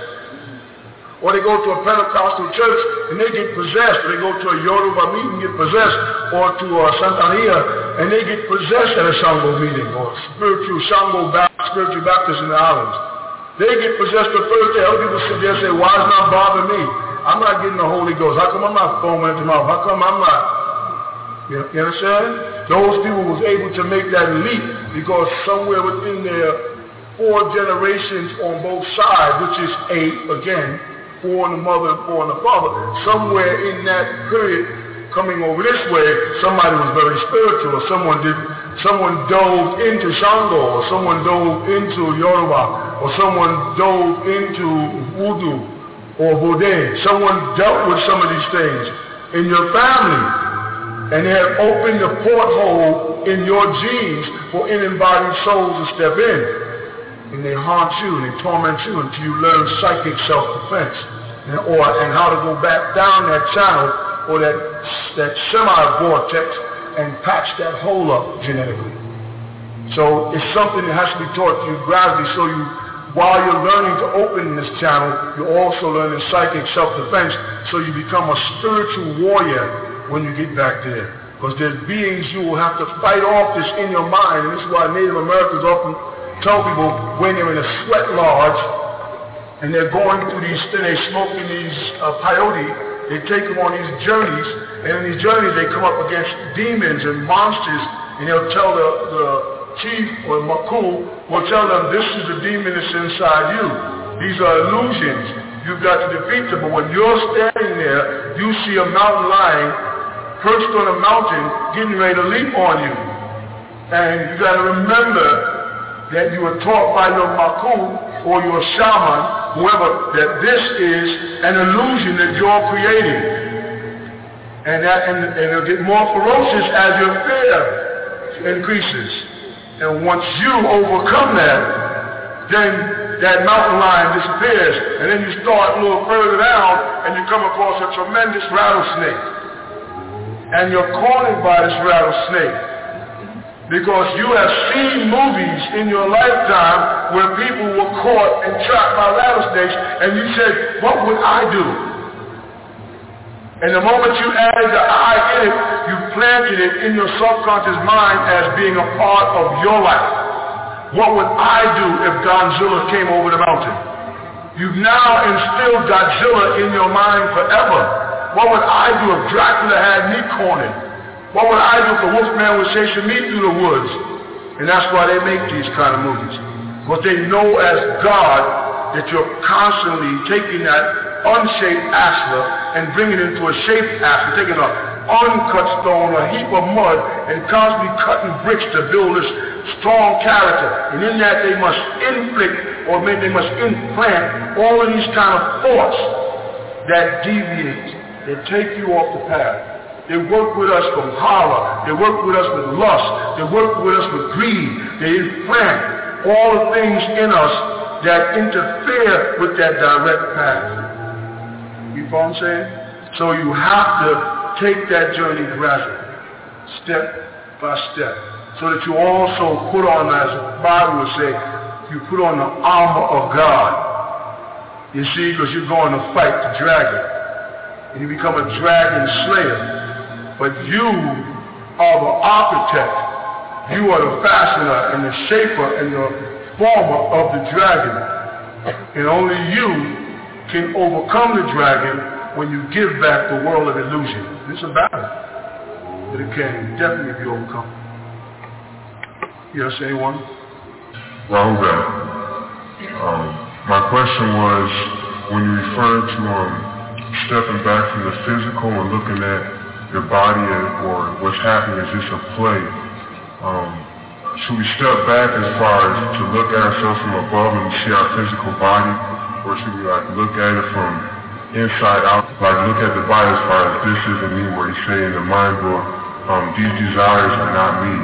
Or they go to a Pentecostal church and they get possessed, or they go to a Yoruba meeting and get possessed, or to a Santeria and they get possessed at a Shango meeting, or spiritual Baptist in the islands. They get possessed the first day. Other people sit there and say, why does it not bother me? I'm not getting the Holy Ghost. How come I'm not foaming at the mouth? How come I'm not? You understand? Those people was able to make that leap because somewhere within their 4 generations on both sides, which is 8, again, 4 in the mother and 4 in the father, somewhere in that period coming over this way, somebody was very spiritual, or someone dove into Shango, or someone dove into Yoruba, or someone dove into Voodoo, or Vodé. Someone dealt with some of these things in your family, and they have opened the porthole in your genes for in-embodied souls to step in. And they haunt you and they torment you until you learn psychic self-defense, and how to go back down that channel or that semi-vortex and patch that hole up genetically. So it's something that has to be taught to you gradually, so you, while you're learning to open this channel, you're also learning psychic self-defense, so you become a spiritual warrior when you get back there. Because there's beings you will have to fight off this in your mind, and this is why Native Americans often tell people when they're in a sweat lodge and they're going through these, they're smoking these peyote, they take them on these journeys, and in these journeys they come up against demons and monsters, and they'll tell the chief or Makul will tell them, this is the demon that's inside you. These are illusions. You've got to defeat them. But when you're standing there, you see a mountain lion perched on a mountain getting ready to leap on you. And you got to remember that you were taught by your Makul or your shaman, whoever, that this is an illusion that you're creating. And it'll get more ferocious as your fear increases. And once you overcome that, then that mountain lion disappears. And then you start a little further down and you come across a tremendous rattlesnake. And you're cornered by this rattlesnake. Because you have seen movies in your lifetime where people were caught and trapped by rattlesnakes, and you said, what would I do? And the moment you added the I in it, you planted it in your subconscious mind as being a part of your life. What would I do if Godzilla came over the mountain? You've now instilled Godzilla in your mind forever. What would I do if Dracula had me cornered? What would I do if the Wolfman was chasing me through the woods? And that's why they make these kind of movies. But they know as God that you're constantly taking that unshaped ashlar and bringing it into a shaped ashlar, taking an uncut stone, a heap of mud, and constantly cutting bricks to build this strong character. And in that they must inflict, or maybe they must implant all of these kind of thoughts that deviate, that take you off the path. They work with us from horror. They work with us with lust. They work with us with greed. They implant all the things in us that interfere with that direct path. You follow what I'm saying? So you have to take that journey gradually, step by step, so that you also put on, as the Bible would say, you put on the armor of God. You see, because you're going to fight the dragon. And you become a dragon slayer. But you are the architect. You are the fashioner and the shaper and the former of the dragon. And only you can overcome the dragon when you give back the world of illusion. It's a battle, but it can definitely be overcome. Yes, anyone? Well, my question was, when you referred to stepping back from the physical and looking at your body or what's happening is just a play. Should we step back as far as to look at ourselves from above and see our physical body, or should we look at it from inside out, look at the body as far as this isn't me, where you say in the mind book, these desires are not me,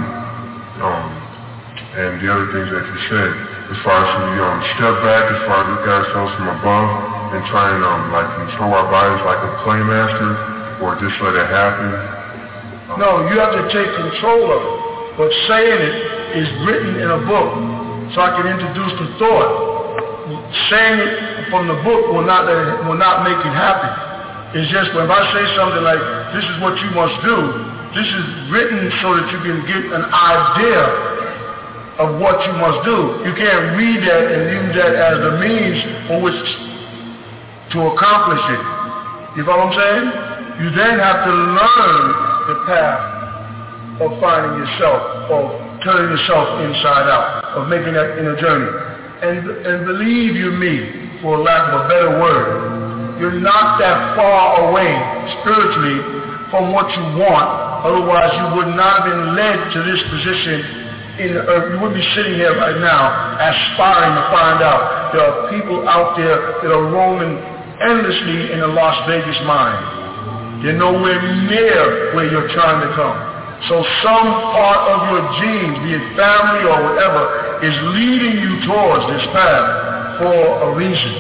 and the other things that you said, as far as should we step back as far as look at ourselves from above and try and control our bodies like a playmaster, or just let it happen? No, you have to take control of it. But saying it is written in a book, so I can introduce the thought. Saying it from the book will not make it happen. It's just when I say something like, this is what you must do, this is written so that you can get an idea of what you must do. You can't read that and use that as the means for which to accomplish it. You follow what I'm saying? You then have to learn the path of finding yourself, of turning yourself inside out, of making that inner journey. And believe you me, for lack of a better word, you're not that far away spiritually from what you want. Otherwise, you would not have been led to this position in the earth. You wouldn't be sitting here right now aspiring to find out. There are people out there that are roaming endlessly in the Las Vegas mind. You're nowhere near where you're trying to come. So some part of your genes, be it family or whatever, is leading you towards this path for a reason.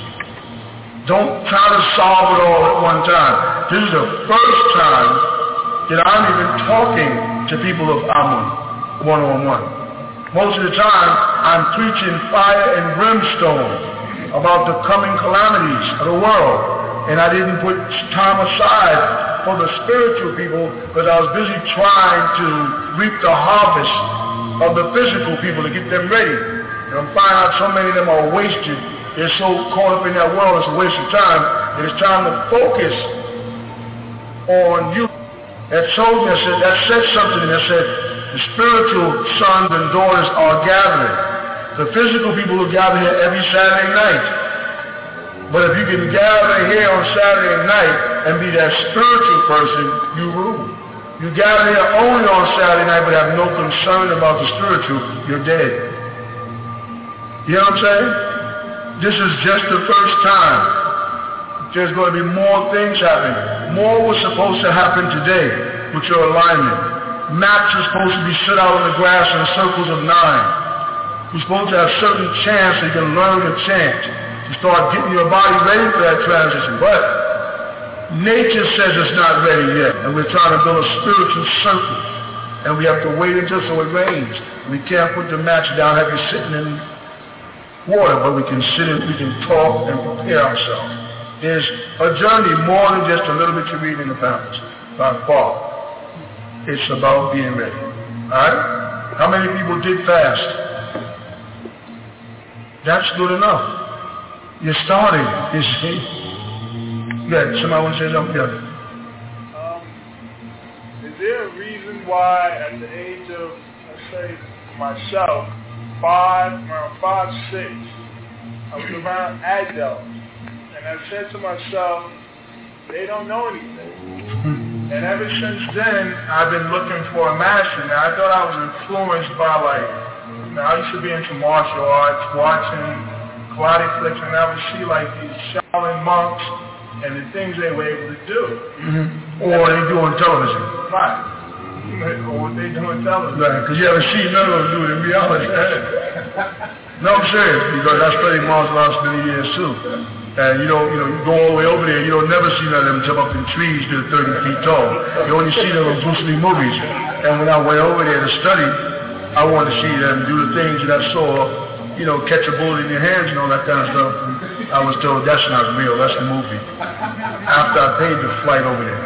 Don't try to solve it all at one time. This is the first time that I'm even talking to people of Amun one-on-one. Most of the time, I'm preaching fire and brimstone about the coming calamities of the world. And I didn't put time aside for the spiritual people because I was busy trying to reap the harvest of the physical people to get them ready. And I'm finding out so many of them are wasted. They're so caught up in that world, it's a waste of time. And it's time to focus on you. That told me, that said something, that said, The spiritual sons and daughters are gathering. The physical people will gather here every Saturday night. But if you can gather here on Saturday night and be that spiritual person, you rule. You gather here only on Saturday night but have no concern about the spiritual, you're dead. You know what I'm saying? This is just the first time. There's going to be more things happening. More was supposed to happen today with your alignment. Maps are supposed to be set out on the grass in circles of 9. You're supposed to have certain chants so you can learn the chant to start getting your body ready for that transition. But nature says it's not ready yet, and we're trying to build a spiritual circle. And we have to wait until so it rains. We can't put the match down, have you sitting in water, but we can sit and we can talk and prepare ourselves. There's a journey more than just a little bit you read in the pamphlets, by far. It's about being ready. Alright? How many people did fast? That's good enough. You're starting, you see. Yeah, somebody want to say something? Yeah. Is there a reason why at the age of, let's say, myself, around 5, 6, I was around adults, and I said to myself, they don't know anything. And ever since then, I've been looking for a master. Now, I thought I was influenced by, I used to be into martial arts, watching karate flicks, and I would see, these Shaolin monks and the things they were able to do. Mm-hmm. Or they do on television. Right. Or what they do on television. Right, because you haven't seen none of them do it in reality. No, I'm serious, because I studied martial arts many years, too. And you go all the way over there, you don't never see none of them jump up in trees that are 30 feet tall. You only see them in Bruce Lee movies. And when I went over there to study, I wanted to see them do the things that I saw, catch a bullet in your hands and all that kind of stuff. And I was told that's not real, that's a movie. After I paid the flight over there.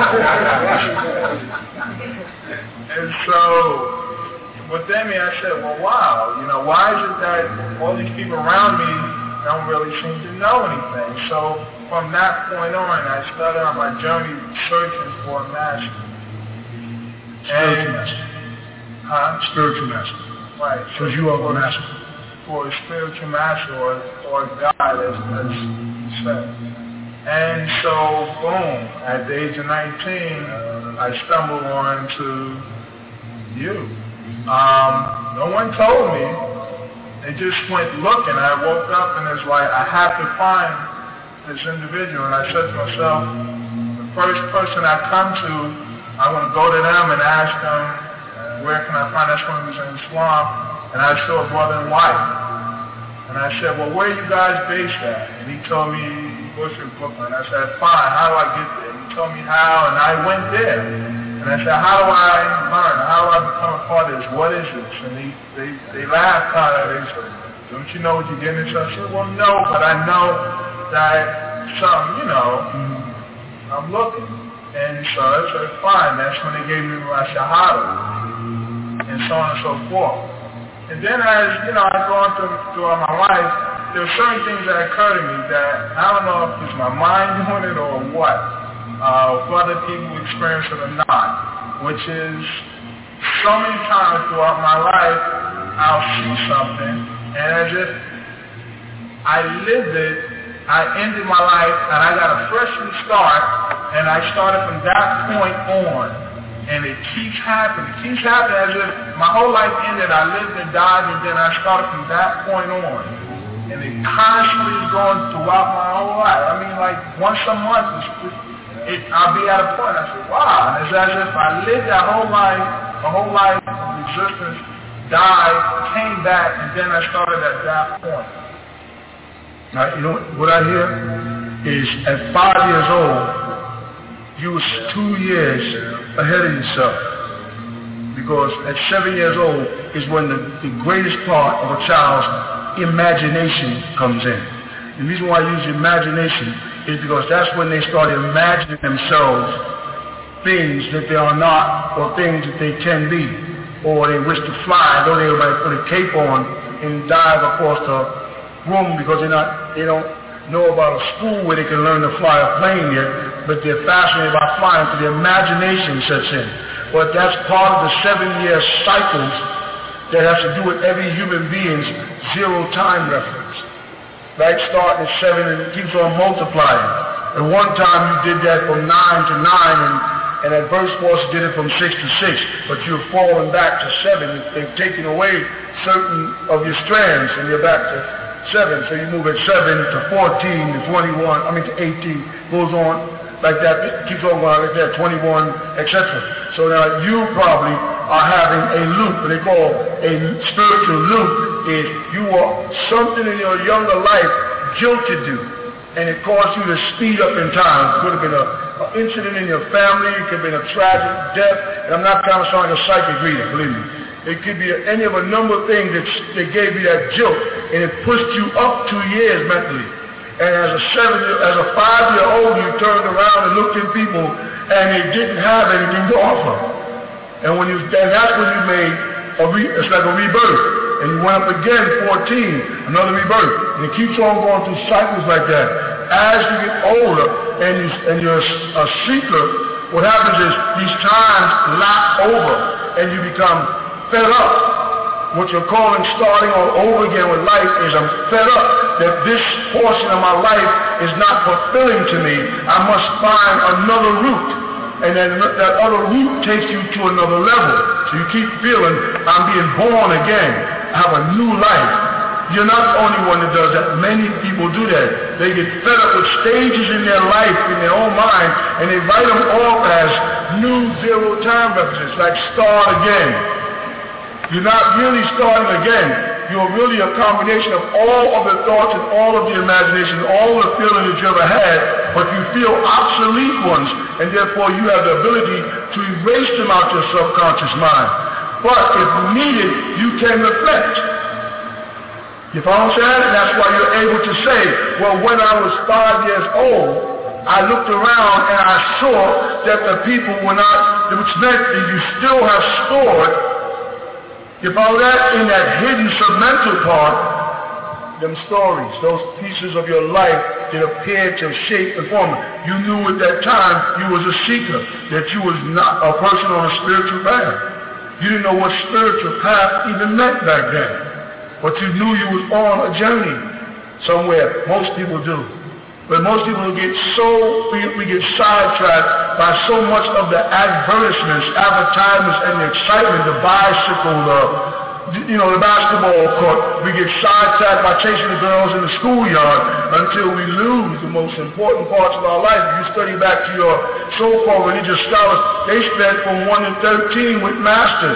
And so, with them, I said, well, wow, why is it that all these people around me don't really seem to know anything? So from that point on, I started on my journey searching for a master. Spiritual master. Huh? Spiritual master. Right. Because you are the master. For a spiritual master or God, as you said. And so, boom, at the age of 19, I stumbled on to you. No one told me. They just went looking. I woke up and it's like, I have to find this individual. And I said to myself, the first person I come to, I'm going to go to them and ask them, where can I find that one who's in Islam? And I saw a brother and wife. And I said, well, where are you guys based at? And he told me, Bushwick, Brooklyn. I said, fine, how do I get there? He told me how, and I went there. And I said, how do I learn? How do I become a part of this? What is this? And they laughed kind of. They said, don't you know what you're getting into? I said, well, no, but I know that I'm looking. And so I said, fine. That's when they gave me my Shahada. And so on and so forth. And then as, I've gone throughout my life, there are certain things that occur to me that I don't know if it's my mind doing it or what. Other people experience it or not, which is so many times throughout my life, I'll see something, and as if I lived it, I ended my life, and I got a fresh start, and I started from that point on, and it keeps happening. It keeps happening as if my whole life ended, I lived and died, and then I started from that point on. And it constantly is going throughout my whole life. I mean, once a month, I'll be at a point, I say, wow. And it's as if I lived that whole life of existence, died, came back, and then I started at that point. Now, what I hear is at 5 years old, you was 2 years ahead of yourself. Because at 7 years old is when the greatest part of a child's imagination comes in. The reason why I use imagination is because that's when they start imagining themselves things that they are not or things that they can be, or they wish to fly, though they might put a cape on and dive across the room because they don't know about a school where they can learn to fly a plane yet, but they're fascinated by flying, so the imagination sets in. but that's part of the 7-year cycles that has to do with every human being's zero time reference. Right? Starting at 7 and it keeps on multiplying. At one time you did that from 9 to 9 and at Burst Force did it from 6 to 6, but you're falling back to 7. They've taken away certain of your strands and you're back to 7. So you move at 7 to 14 to 21, to 18, goes on like that, it keeps on going like that, 21, etc. So now you probably are having a loop, what they call a spiritual loop, is you are something in your younger life jilted you, and it caused you to speed up in time. It could have been an incident in your family, it could have been a tragic death, and I'm not trying to sound like a psychic reader, believe me. It could be any of a number of things that gave you that jolt, and it pushed you up 2 years mentally. And as a 5-year-old, you turned around and looked at people, and they didn't have anything to offer. And that's when you made it's like a rebirth. And you went up again, 14, another rebirth. And it keeps on going through cycles like that. As you get older and you're a seeker, what happens is these times lap over, and you become fed up. What you're calling starting all over again with life is I'm fed up that this portion of my life is not fulfilling to me. I must find another route. And then that other route takes you to another level. So you keep feeling I'm being born again. I have a new life. You're not the only one that does that. Many people do that. They get fed up with stages in their life, in their own mind, and they write them off as new zero time references, like start again. You're not really starting again. You're really a combination of all of the thoughts and all of the imagination, all of the feelings that you ever had, but you feel obsolete ones, and therefore you have the ability to erase them out your subconscious mind. But if needed, you can reflect. You follow what I'm saying? And that's why you're able to say, well, when I was 5 years old, I looked around and I saw that the people were not, which meant that you still have stored. You follow that? In that hidden submental part, them stories, those pieces of your life that appeared to shape and form. You knew at that time you was a seeker, that you was not a person on a spiritual path. You didn't know what spiritual path even meant back then. But you knew you was on a journey somewhere. Most people do. But most people we get sidetracked by so much of the advertisements, advertisements, and the excitement, the bicycle, the basketball court. We get sidetracked by chasing the girls in the schoolyard until we lose the most important parts of our life. If you study back to your so-called religious scholars, they spent from 1 to 13 with masters.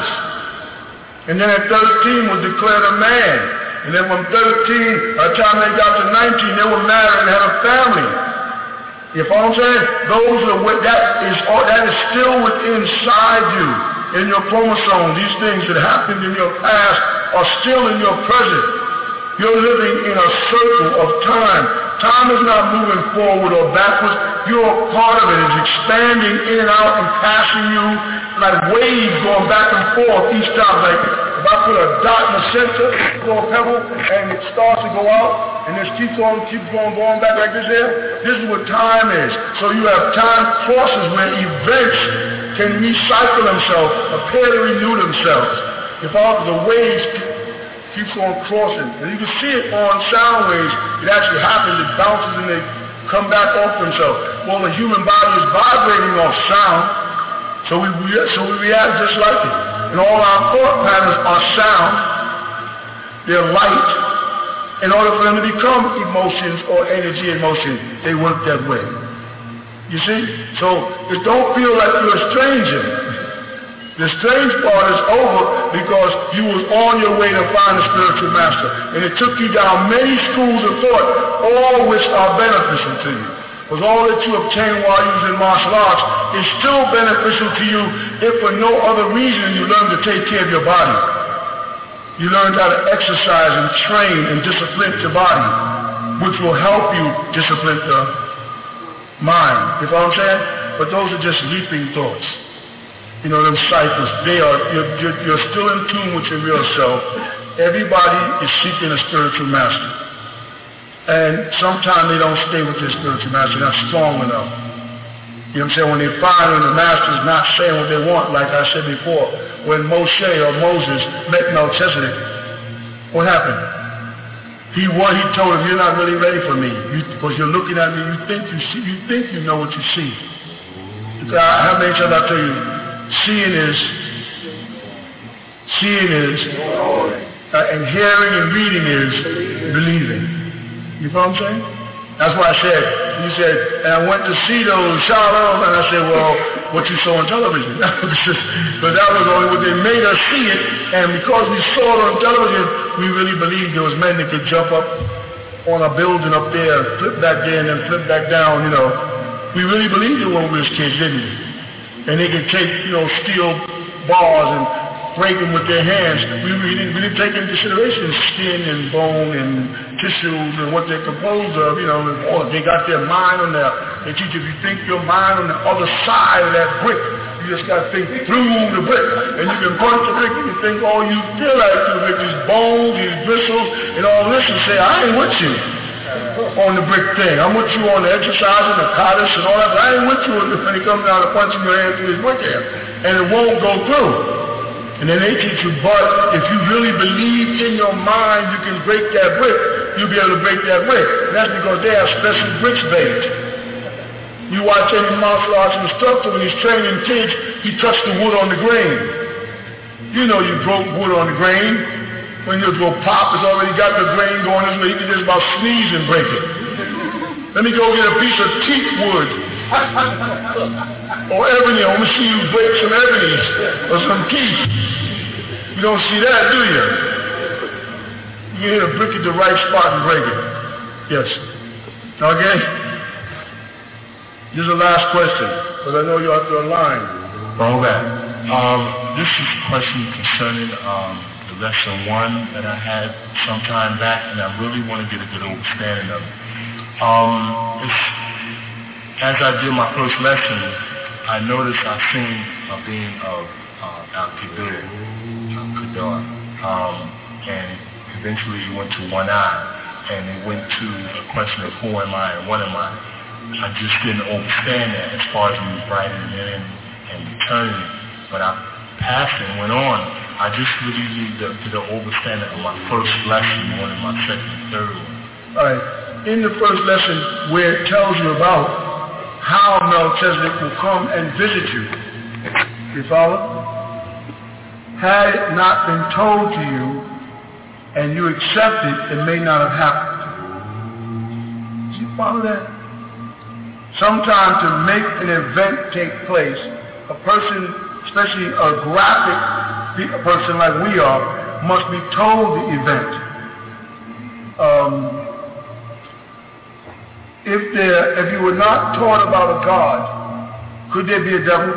And then at 13 was declared a man. And then from 13, by the time they got to 19, they were married and had a family. You follow what I'm saying? That is still within inside you, in your chromosome. These things that happened in your past are still in your present. You're living in a circle of time. Time is not moving forward or backwards. You're a part of it. It's expanding in and out and passing you like waves going back and forth each time. Like if I put a dot in the center, throw a pebble, and it starts to go out, and this keeps going back like this here. This is what time is. So you have time forces where events can recycle themselves, appear to renew themselves. If all the waves keeps on crossing, and you can see it on sound waves. It actually happens. It bounces and they come back off themselves. Well, the human body is vibrating off sound, so we react just like it. And all our thought patterns are sound. They're light. In order for them to become emotions or energy in motion, they work that way. You see? So don't feel like you're a stranger. The strange part is over because you was on your way to find a spiritual master. And it took you down many schools of thought, all which are beneficial to you. Because all that you obtain while you was in martial arts is still beneficial to you if for no other reason you learn to take care of your body. You learned how to exercise and train and discipline your body, which will help you discipline the mind. You know what I'm saying? But those are just leaping thoughts. You know, them cycles, you're still in tune with your real self. Everybody is seeking a spiritual master. And sometimes they don't stay with their spiritual master, not strong enough. You know what I'm saying? When they find when the master's not saying what they want, like I said before, when Moshe or Moses met Melchizedek, what happened? He told him, you're not really ready for me, because you're looking at me, you think you know what you see. How many times I tell you, seeing is, and hearing and reading is believing. You know what I'm saying? That's why I said, he said, and I went to see those Shalom, and I said, well, what you saw on television. But that was only what they made us see it, and because we saw it on television, we really believed there was men that could jump up on a building up there, flip back there, and then flip back down, you know. We really believed it when we was kids, didn't we? And they could take, you know, steel bars and break them with their hands. We didn't take into consideration skin and bone and tissues and what they're composed of, you know. They got their mind on there. They teach you, if you think your mind on the other side of that brick, you just got to think through the brick. And you can punch the brick and you think all you feel like through the brick, these bones, these bristles, and all this, and say, I ain't with you on the brick thing. I'm with you on the exercise and the Kaddish and all that, but I ain't with you when it comes down to punching your hand through his brick here. And it won't go through. And then they teach you, but if you really believe in your mind you can break that brick, you'll be able to break that brick. And that's because they have special bricks made. You watch any martial arts instructor when he's training kids, he touched the wood on the grain. You know you broke wood on the grain. When you go pop, it's already got the grain going this way. You can just about sneeze and break it. Let me go get a piece of teak wood. Or ebony. I want to see you break some ebonies or some teeth. You don't see that, do you? You hit a brick at the right spot and break it. Yes. Okay? This is the last question, because I know you're out there online. Okay. This is a question concerning the lesson 1 that I had some time back, and I really want to get a good understanding of it. As I did my first lesson, I noticed I seen a being of Al-Qadar, and eventually he went to one eye, and it went to a question of who am I and what am I. I just didn't understand that as far as me writing it in and returning it. But I passed and went on. I just really need the understanding of my first lesson more than my second and third one. All right. In the first lesson where it tells you about how Melchizedek will come and visit you. You follow? Had it not been told to you and you accept it, it may not have happened. Do you follow that? Sometimes to make an event take place, a person, especially a graphic person like we are, must be told the event. If you were not taught about a God, could there be a devil?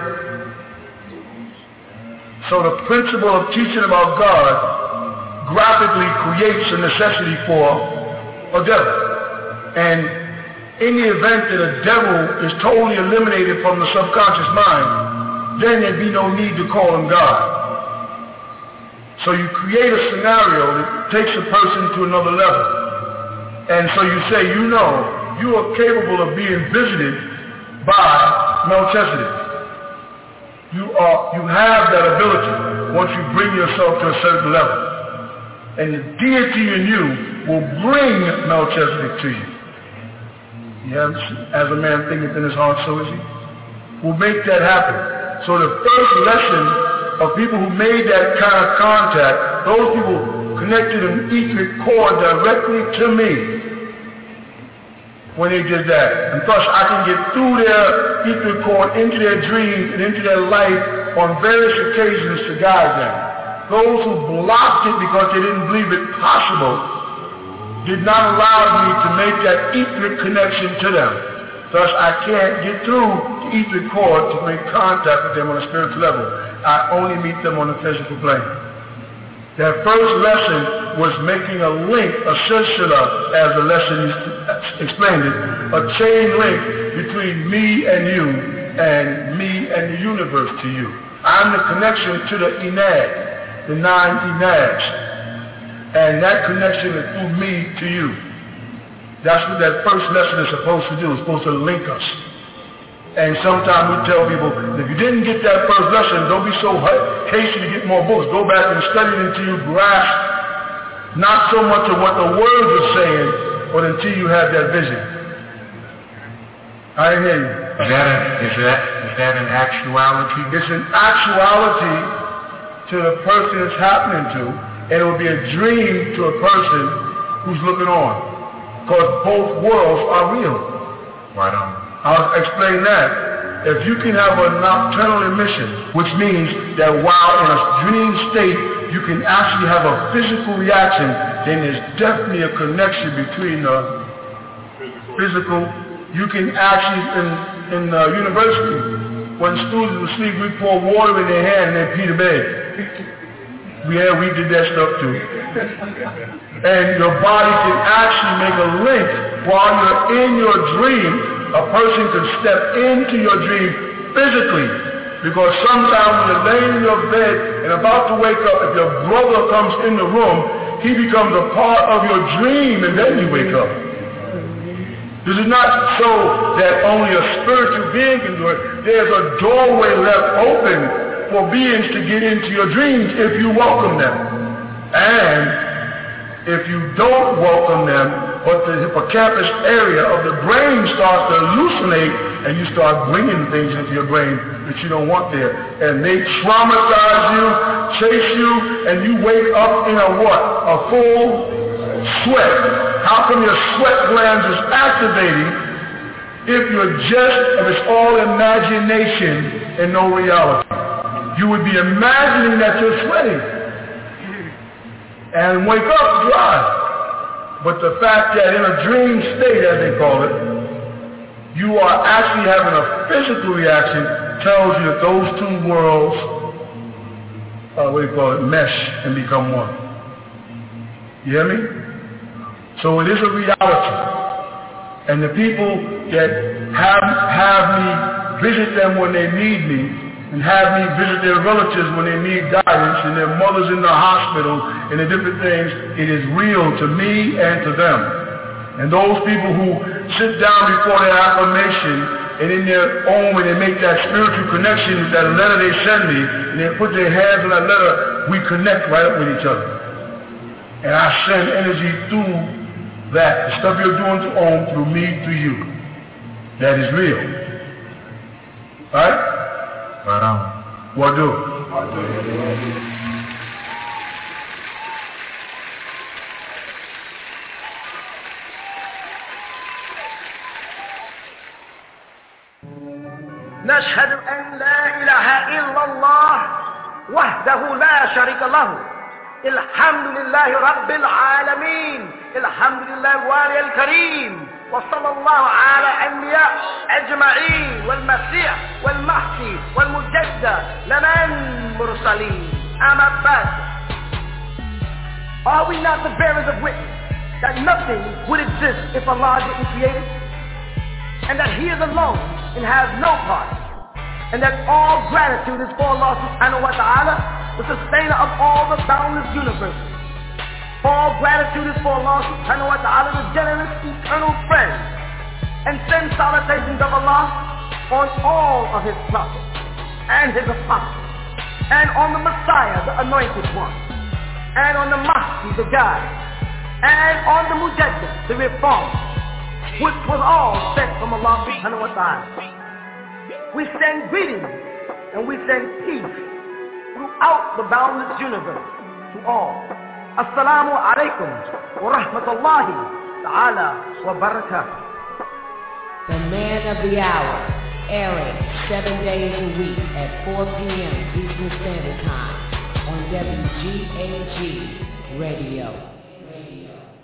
So the principle of teaching about God graphically creates a necessity for a devil. And in the event that a devil is totally eliminated from the subconscious mind, then there'd be no need to call him God. So you create a scenario that takes a person to another level. And so you say, you know, you are capable of being visited by Melchizedek. You have that ability once you bring yourself to a certain level. And the deity in you will bring Melchizedek to you. Yes, as a man thinketh in his heart, so is he. Will make that happen. So the first lesson of people who made that kind of contact, those people connected an etheric cord directly to me when they did that. And thus I can get through their etheric cord into their dreams and into their life on various occasions to guide them. Those who blocked it because they didn't believe it possible did not allow me to make that etheric connection to them. Thus I can't get through the etheric cord to make contact with them on a spiritual level. I only meet them on the physical plane. That first lesson was making a link, a silsila, as the lesson explained it, a chain link between me and you, and me and the universe to you. I'm the connection to the Enad, the 9 Enads. And that connection is through me to you. That's what that first lesson is supposed to do. It's supposed to link us. And sometimes we tell people, if you didn't get that first lesson, don't be so hasty to get more books. Go back and study it until you grasp not so much of what the words are saying, but until you have that vision. I hear you. Is that an actuality? It's an actuality to the person it's happening to, and it will be a dream to a person who's looking on. Because both worlds are real. Right on. I'll explain that. If you can have a nocturnal emission, which means that while in a dream state, you can actually have a physical reaction, then there's definitely a connection between the physical. You can actually, in university, when students would sleep, we pour water in their hand and they pee the bed. Yeah, we did that stuff too. And your body can actually make a link while you're in your dream. A person can step into your dream physically, because sometimes when you're laying in your bed and about to wake up, if your brother comes in the room, he becomes a part of your dream and then you wake up. This is not so that only a spiritual being can do it. There's a doorway left open for beings to get into your dreams if you welcome them. And if you don't welcome them, but the hippocampus area of the brain starts to hallucinate and you start bringing things into your brain that you don't want there. And they traumatize you, chase you, and you wake up in a what? A full sweat. How come your sweat glands is activating if it's all imagination and no reality? You would be imagining that you're sweating and wake up dry. But the fact that in a dream state, as they call it, you are actually having a physical reaction tells you that those two worlds, mesh and become one. You hear me? So it is a reality. And the people that have me visit them when they need me, and have me visit their relatives when they need guidance, and their mothers in the hospital, and the different things, it is real to me and to them. And those people who sit down before their affirmation, and in their own, when they make that spiritual connection with that letter they send me, and they put their hands on that letter, we connect right up with each other. And I send energy through that, the stuff you're doing to own, through me, to you. That is real. Right? Right on. What do? نشهد أن لا إله إلا الله وحده لا شريك له الحمد لله رب العالمين الحمد لله الوالي الكريم وصلى الله على الأنبياء أجمعين والمسيح والمهدي والمجدد لمن مرسلين أما بعد. Are we not the bearers of witness that nothing would exist if Allah didn't create it? And that He is alone and has no part? And that all gratitude is for Allah subhanahu wa ta'ala, the sustainer of all the boundless universe. All gratitude is for Allah subhanahu wa ta'ala, the generous eternal friend. And send salutations of Allah on all of His prophets and His apostles, and on the Messiah, the anointed one, and on the Mahdi, the guide, and on the Mujaddid, the reformer, which was all sent from Allah subhanahu wa ta'ala. We send greetings and we send peace throughout the boundless universe to all. Assalamu alaikum wa rahmatullahi ta'ala wa barakatuh. The Man of the Hour, airing 7 days a week at 4 p.m. Eastern Standard Time on WGAG Radio.